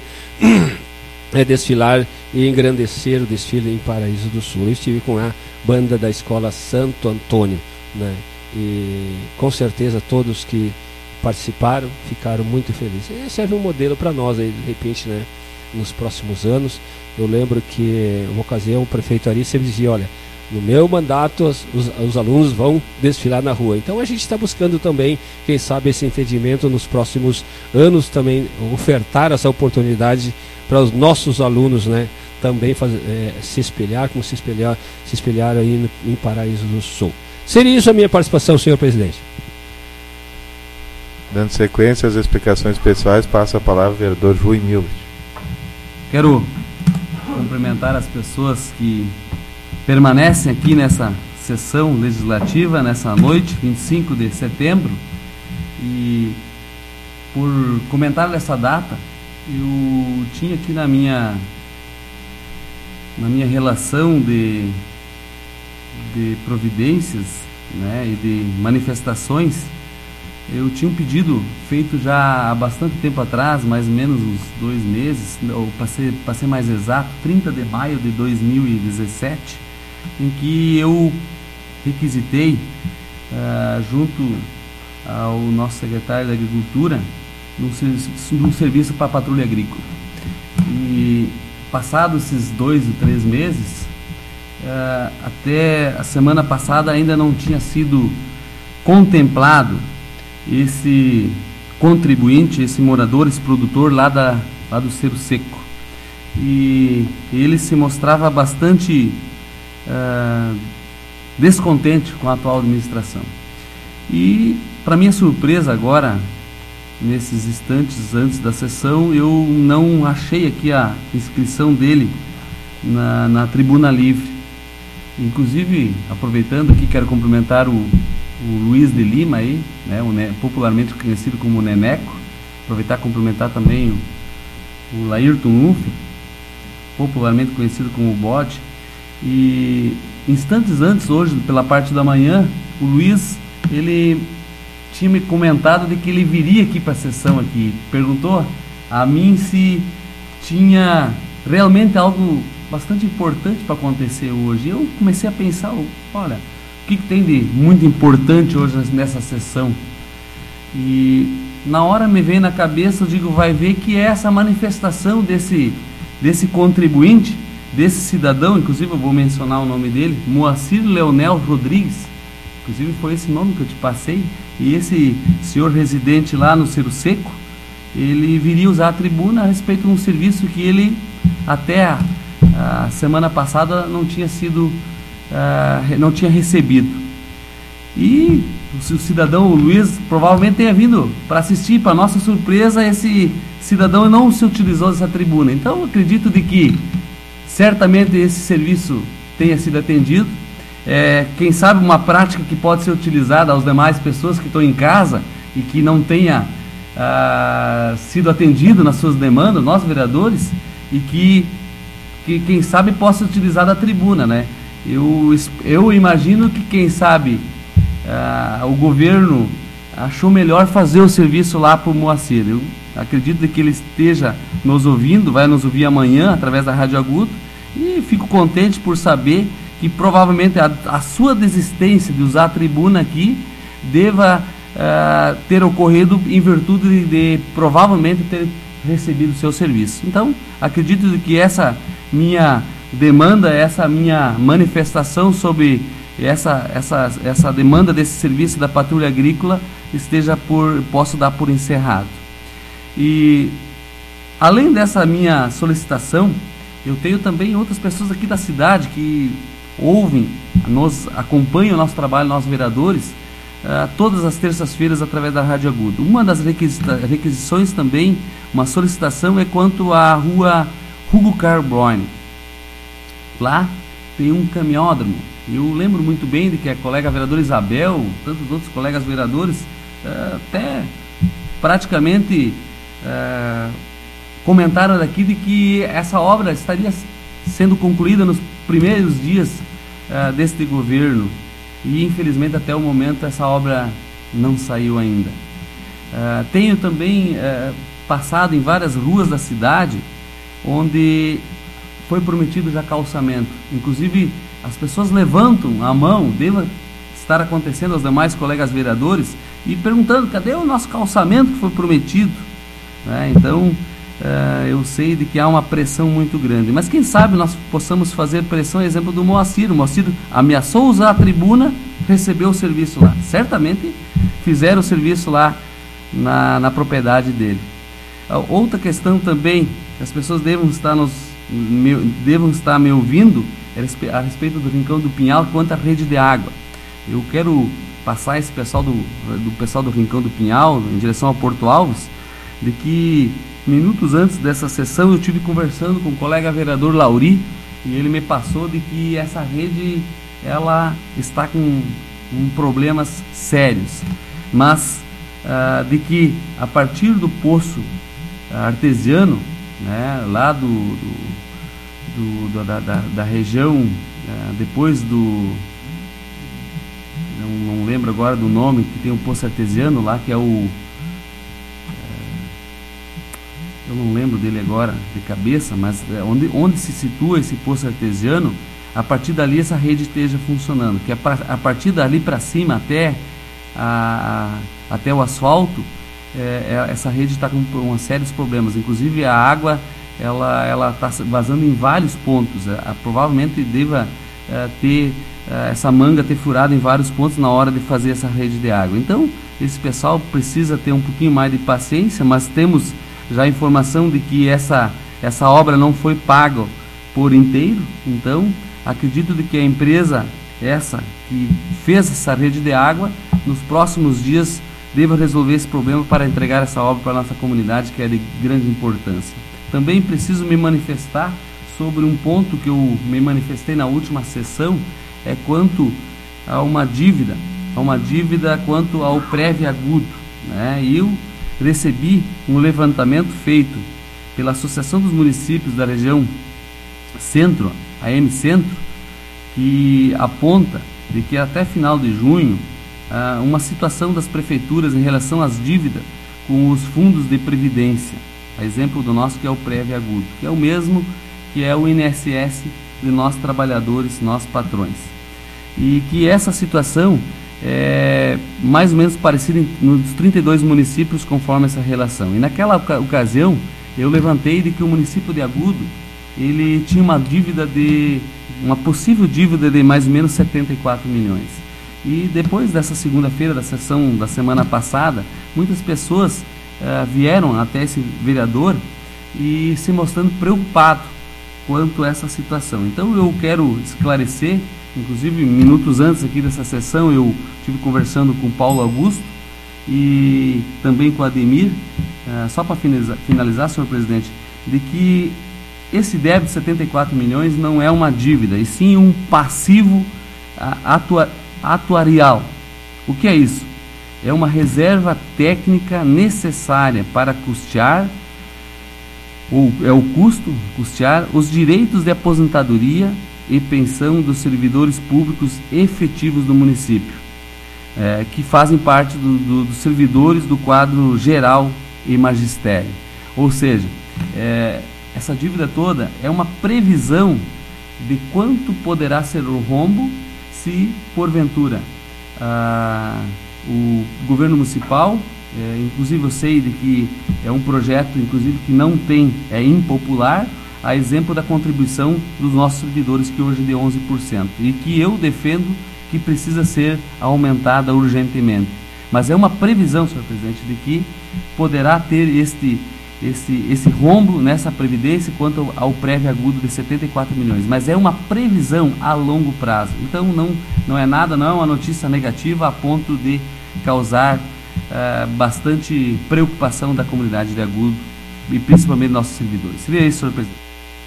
é desfilar e engrandecer o desfile em Paraíso do Sul. Eu estive com a banda da Escola Santo Antônio, né? E com certeza todos que participaram ficaram muito felizes. E serve um modelo para nós aí, de repente, né, nos próximos anos. Eu lembro que uma ocasião o prefeito Ari sempre dizia: olha, no meu mandato os, os, os alunos vão desfilar na rua. Então a gente está buscando também, quem sabe, esse entendimento nos próximos anos, também ofertar essa oportunidade para os nossos alunos, né, também fazer, é, se espelhar, como se espelhar, se espelhar aí no, em Paraíso do Sul. Seria isso a minha participação, senhor presidente. Dando sequência às explicações pessoais, passa a palavra ao vereador Rui Milbert. Quero cumprimentar as pessoas que permanecem aqui nessa sessão legislativa, nessa noite, vinte e cinco de setembro, e por comentar dessa data, eu tinha aqui na minha na minha relação de, de providências, né, e de manifestações, eu tinha um pedido feito já há bastante tempo atrás, mais ou menos uns dois meses, ou passei, passei mais exato, trinta de maio de dois mil e dezessete, em que eu requisitei, uh, junto ao nosso secretário da Agricultura, num, num serviço para a patrulha agrícola. E passados esses dois ou três meses, uh, até a semana passada ainda não tinha sido contemplado esse contribuinte, esse morador, esse produtor lá, da, lá do Cerro Seco. E ele se mostrava bastante uh, descontente com a atual administração. E, para minha surpresa agora, nesses instantes antes da sessão, eu não achei aqui a inscrição dele na, na Tribuna Livre. Inclusive, aproveitando aqui, quero cumprimentar o, o Luiz de Lima aí, né, o, popularmente conhecido como Neneco. Aproveitar e cumprimentar também o, o Laírton Unf, popularmente conhecido como Bode. E instantes antes, hoje, pela parte da manhã, o Luiz, ele tinha me comentado de que ele viria aqui para a sessão aqui. Perguntou a mim se tinha realmente algo bastante importante para acontecer hoje. Eu comecei a pensar, olha, o que, que tem de muito importante hoje nessa sessão? E na hora me veio na cabeça, eu digo, vai ver que é essa manifestação desse, desse contribuinte, desse cidadão, inclusive eu vou mencionar o nome dele, Moacir Leonel Rodrigues, inclusive foi esse nome que eu te passei, e esse senhor residente lá no Cerro Seco, ele viria usar a tribuna a respeito de um serviço que ele até a, a semana passada não tinha sido, uh, não tinha recebido. E o cidadão Luiz provavelmente tenha vindo para assistir, para nossa surpresa, esse cidadão não se utilizou dessa tribuna. Então eu acredito de que certamente esse serviço tenha sido atendido. É, quem sabe uma prática que pode ser utilizada às demais pessoas que estão em casa e que não tenha ah, sido atendido nas suas demandas, nós vereadores, e que, que quem sabe possa utilizar da tribuna, né? Eu, eu imagino que quem sabe ah, o governo achou melhor fazer o serviço lá para o Moacir. Eu acredito que ele esteja nos ouvindo, vai nos ouvir amanhã através da Rádio Agudo, e fico contente por saber que provavelmente a, a sua desistência de usar a tribuna aqui deva uh, ter ocorrido em virtude de, de provavelmente ter recebido o seu serviço. Então, acredito que essa minha demanda, essa minha manifestação sobre essa, essa, essa demanda desse serviço da Patrulha Agrícola esteja por, posso dar por encerrado. E além dessa minha solicitação, eu tenho também outras pessoas aqui da cidade que ouvem, nos acompanham o nosso trabalho, nós vereadores, uh, todas as terças-feiras através da Rádio Agudo. Uma das requisita- requisições também, uma solicitação, é quanto à rua Hugo Carbrone. Lá tem um caminhódromo. Eu lembro muito bem de que a colega vereadora Isabel, tantos outros colegas vereadores, uh, até praticamente uh, comentaram daqui de que essa obra estaria sendo concluída nos primeiros dias uh, deste governo, e infelizmente até o momento essa obra não saiu ainda. Uh, tenho também uh, passado em várias ruas da cidade onde foi prometido já calçamento. Inclusive as pessoas levantam a mão, deva estar acontecendo aos demais colegas vereadores, e perguntando, cadê o nosso calçamento que foi prometido? Né? Então Uh, eu sei de que há uma pressão muito grande, mas quem sabe nós possamos fazer pressão, exemplo do Moacir. O Moacir ameaçou usar a tribuna, recebeu o serviço lá, certamente fizeram o serviço lá na, na propriedade dele. Uh, outra questão também, as pessoas devem estar, nos, me, devem estar me ouvindo a respeito do Rincão do Pinhal quanto à rede de água. Eu quero passar esse pessoal do, do pessoal do Rincão do Pinhal em direção ao Porto Alves, de que minutos antes dessa sessão eu estive conversando com o colega vereador Lauri, e ele me passou de que essa rede ela está com, com problemas sérios, mas uh, de que a partir do poço artesiano, né, lá do, do, do, do da, da, da região, uh, depois do, não, não lembro agora do nome, que tem um poço artesiano lá, que é o, eu não lembro dele agora de cabeça, mas onde, onde se situa esse poço artesiano, a partir dali essa rede esteja funcionando, que a, a partir dali para cima até, a, a, até o asfalto, é, é, essa rede está com uma série de problemas. Inclusive a água ela ela está vazando em vários pontos. A, a, provavelmente deva é, ter é, essa manga ter furado em vários pontos na hora de fazer essa rede de água. Então esse pessoal precisa ter um pouquinho mais de paciência, mas temos já a informação de que essa, essa obra não foi paga por inteiro. Então acredito de que a empresa essa que fez essa rede de água, nos próximos dias deva resolver esse problema para entregar essa obra para a nossa comunidade, que é de grande importância. Também preciso me manifestar sobre um ponto que eu me manifestei na última sessão, é quanto a uma dívida, a uma dívida quanto ao prévio agudo, né? Eu recebi um levantamento feito pela Associação dos Municípios da região Centro, a M Centro, que aponta de que até final de junho, uma situação das prefeituras em relação às dívidas com os fundos de previdência. a exemplo do nosso, que é o Prev Agudo, que é o mesmo que é o I N S S de nós trabalhadores, nós patrões. E que essa situação é mais ou menos parecida nos trinta e dois municípios conforme essa relação. E naquela ocasião eu levantei de que o município de Agudo ele tinha uma dívida de uma possível dívida de mais ou menos setenta e quatro milhões. E depois dessa segunda-feira da sessão da semana passada, muitas pessoas uh, vieram até esse vereador e se mostrando preocupado quanto a essa situação. Então eu quero esclarecer, inclusive minutos antes aqui dessa sessão eu estive conversando com o Paulo Augusto e também com o Ademir, uh, só para finalizar, finalizar, senhor presidente, de que esse débito de setenta e quatro milhões não é uma dívida, e sim um passivo uh, atua, atuarial. O que é isso? É uma reserva técnica necessária para custear, ou é o custo, custear os direitos de aposentadoria e pensão dos servidores públicos efetivos do município, é, que fazem parte do, do, dos servidores do quadro geral e magistério. Ou seja, é, essa dívida toda é uma previsão de quanto poderá ser o rombo se, porventura, ah, o governo municipal, é, inclusive eu sei de que é um projeto inclusive que não tem, é impopular, a exemplo da contribuição dos nossos servidores, que hoje é de onze por cento, e que eu defendo que precisa ser aumentada urgentemente. Mas é uma previsão, senhor presidente, de que poderá ter este, esse, esse rombo nessa previdência quanto ao prévio agudo de setenta e quatro milhões. Mas é uma previsão a longo prazo. Então não, não é nada, não é uma notícia negativa a ponto de causar uh, bastante preocupação da comunidade de Agudo e principalmente nossos servidores. Seria isso, senhor presidente.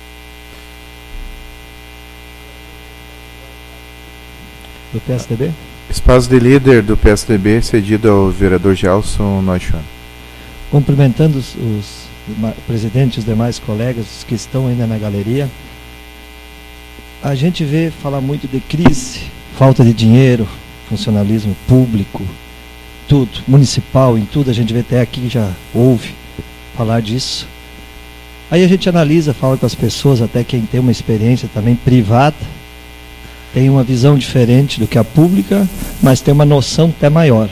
Do P S D B? Espaço de líder do P S D B cedido ao vereador Gelson Neuschwan. Cumprimentando os, os presidentes e os demais colegas que estão ainda na galeria, a gente vê falar muito de crise, falta de dinheiro, funcionalismo público, tudo, municipal, em tudo, a gente vê até aqui já ouve falar disso. Aí a gente analisa, fala com as pessoas, até quem tem uma experiência também privada, tem uma visão diferente do que a pública, mas tem uma noção até maior.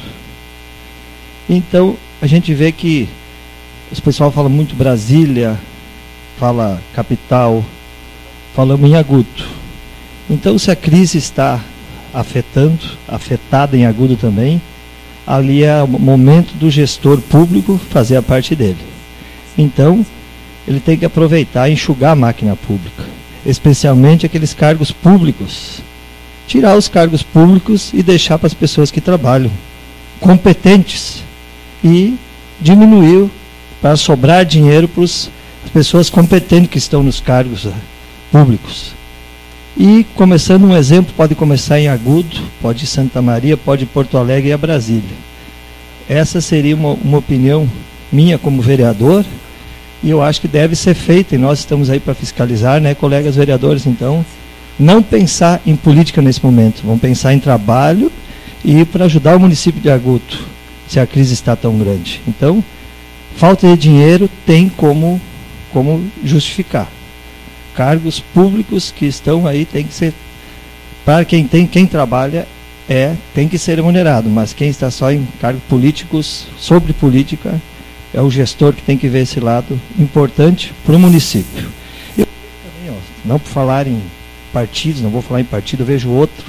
Então, a gente vê que o pessoal fala muito Brasília, fala capital, falamos em Agudo. Então, se a crise está afetando, afetada em Agudo também, ali é o momento do gestor público fazer a parte dele. Então, ele tem que aproveitar e enxugar a máquina pública, especialmente aqueles cargos públicos. Tirar os cargos públicos e deixar para as pessoas que trabalham, competentes, e diminuir para sobrar dinheiro para as pessoas competentes que estão nos cargos uh, públicos. E começando um exemplo, pode começar em Agudo, pode ir Santa Maria, pode ir Porto Alegre e a Brasília. Essa seria uma, uma opinião minha como vereador, e eu acho que deve ser feita, e nós estamos aí para fiscalizar, né, colegas vereadores, então, não pensar em política nesse momento, vamos pensar em trabalho e para ajudar o município de Agudo, se a crise está tão grande. Então, falta de dinheiro tem como, como justificar. Cargos públicos que estão aí tem que ser, para quem tem, quem trabalha, é, tem que ser remunerado, mas quem está só em cargos políticos, sobre política, é o gestor que tem que ver esse lado importante para o município. Eu também, ó, não por falar em partidos, não vou falar em partido, eu vejo outro.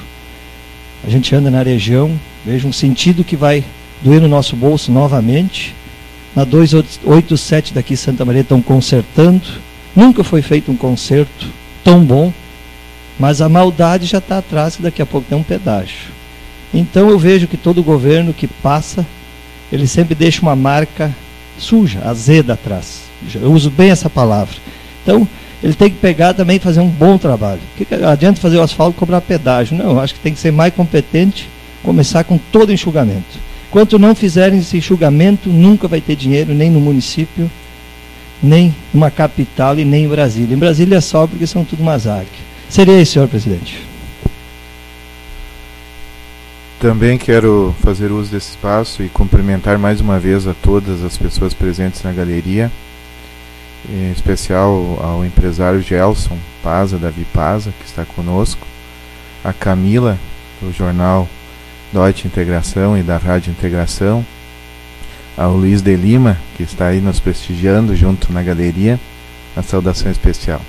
A gente anda na região, vejo um sentido que vai doer no nosso bolso novamente. Na duzentos e oitenta e sete daqui Santa Maria estão consertando. Nunca foi feito um conserto tão bom, mas a maldade já está atrás, que daqui a pouco tem um pedágio. Então eu vejo que todo governo que passa, ele sempre deixa uma marca suja, azeda atrás. Eu uso bem essa palavra. Então, ele tem que pegar também e fazer um bom trabalho. Que que adianta fazer o asfalto e cobrar pedágio? Não, acho que tem que ser mais competente, começar com todo enxugamento. Enquanto não fizerem esse enxugamento, nunca vai ter dinheiro nem no município, nem numa capital e nem em Brasília. Em Brasília é só porque são tudo umas águias. Seria isso, senhor presidente. Também quero fazer uso desse espaço e cumprimentar mais uma vez a todas as pessoas presentes na galeria em especial ao empresário Gelson Paza, da Vipasa, que está conosco, a Camila, do jornal Deutsche Integração e da Rádio Integração, ao Luiz de Lima, que está aí nos prestigiando junto na galeria, a saudação especial.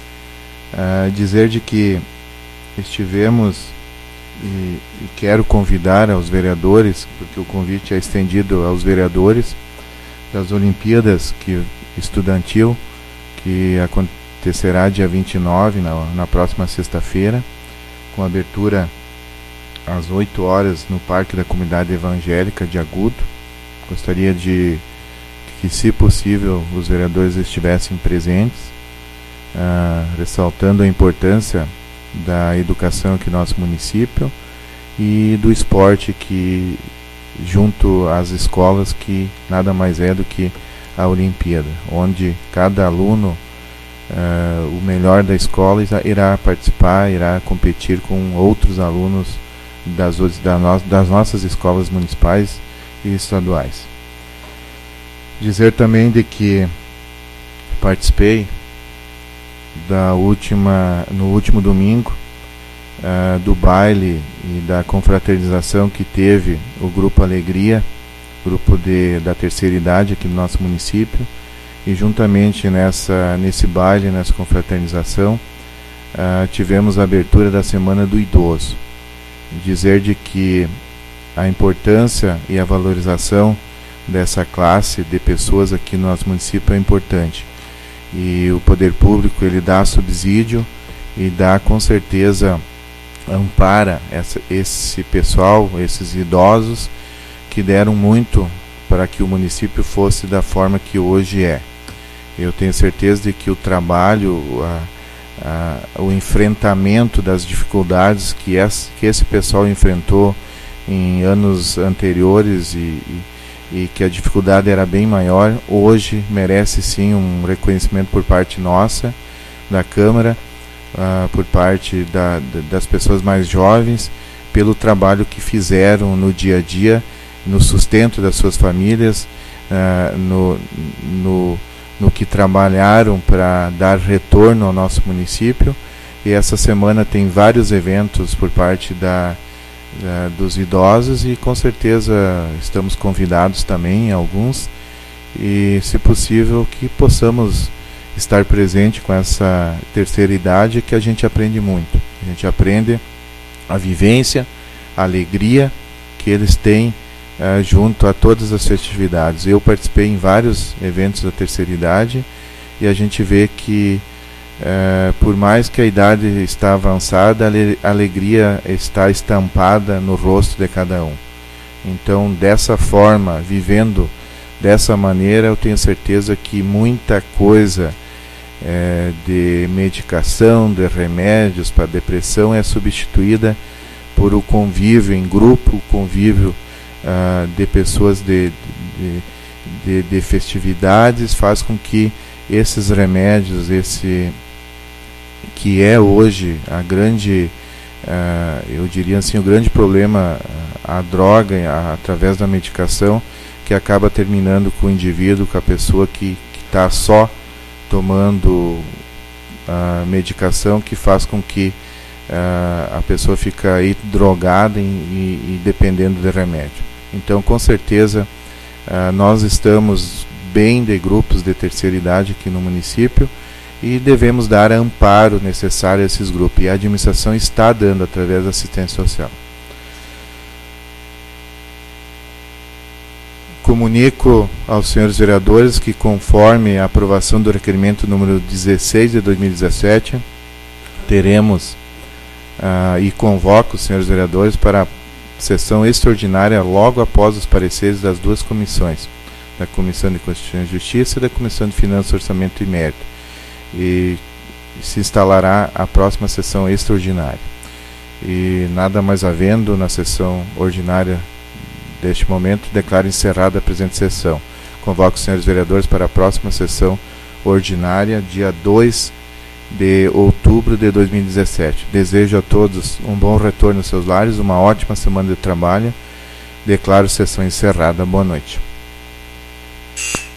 Uh, dizer de que estivemos e, e quero convidar aos vereadores, porque o convite é estendido aos vereadores das Olimpíadas que, Estudantil, que acontecerá dia vinte e nove, na, na próxima sexta-feira, com abertura às oito horas no Parque da Comunidade Evangélica de Agudo. Gostaria de que, se possível, os vereadores estivessem presentes, uh, ressaltando a importância da educação aqui no nosso município e do esporte, que junto às escolas, que nada mais é do que a Olimpíada, onde cada aluno, uh, o melhor da escola, irá participar, irá competir com outros alunos das, da no, das nossas escolas municipais e estaduais. Dizer também de que participei da última, no último domingo uh, do baile e da confraternização que teve o Grupo Alegria, grupo de, da terceira idade aqui no nosso município, e juntamente nessa, nesse baile, nessa confraternização, uh, tivemos a abertura da Semana do Idoso. Dizer de que a importância e a valorização dessa classe de pessoas aqui no nosso município é importante, e o poder público ele dá subsídio e dá com certeza, ampara essa, esse pessoal, esses idosos que deram muito para que o município fosse da forma que hoje é. Eu tenho certeza de que o trabalho, a, a, o enfrentamento das dificuldades que esse, que esse pessoal enfrentou em anos anteriores e, e, e que a dificuldade era bem maior, hoje merece sim um reconhecimento por parte nossa, da Câmara, uh, por parte da, das pessoas mais jovens, pelo trabalho que fizeram no dia a dia, no sustento das suas famílias, uh, no, no, no que trabalharam para dar retorno ao nosso município. E essa semana tem vários eventos por parte da Uh, dos idosos, e com certeza estamos convidados também, alguns, e se possível que possamos estar presente com essa terceira idade, que a gente aprende muito. A gente aprende a vivência, a alegria que eles têm uh, junto a todas as festividades. Eu participei em vários eventos da terceira idade e a gente vê que Uh, por mais que a idade está avançada, a alegria está estampada no rosto de cada um. Então, dessa forma, vivendo dessa maneira, eu tenho certeza que muita coisa uh, de medicação, de remédios para depressão é substituída por o convívio em grupo, o convívio uh, de pessoas de, de, de, de festividades, faz com que esses remédios, esse que é hoje a grande, uh, eu diria assim, o grande problema, a droga, a, através da medicação, que acaba terminando com o indivíduo, com a pessoa que está só tomando a medicação, que faz com que uh, a pessoa fica aí drogada e, e, e dependendo de remédio. Então, com certeza, uh, nós estamos bem de grupos de terceira idade aqui no município, e devemos dar amparo necessário a esses grupos, e a administração está dando através da assistência social. Comunico aos senhores vereadores que, conforme a aprovação do requerimento número dezesseis de dois mil e dezessete, teremos uh, e convoco os senhores vereadores para a sessão extraordinária logo após os pareceres das duas comissões, da Comissão de Constituição e Justiça e da Comissão de Finanças, Orçamento e Mérito, e se instalará a próxima sessão extraordinária. E nada mais havendo, na sessão ordinária deste momento, declaro encerrada a presente sessão. Convoco os senhores vereadores para a próxima sessão ordinária, dia dois de outubro de dois mil e dezessete. Desejo a todos um bom retorno aos seus lares, uma ótima semana de trabalho. Declaro sessão encerrada. Boa noite.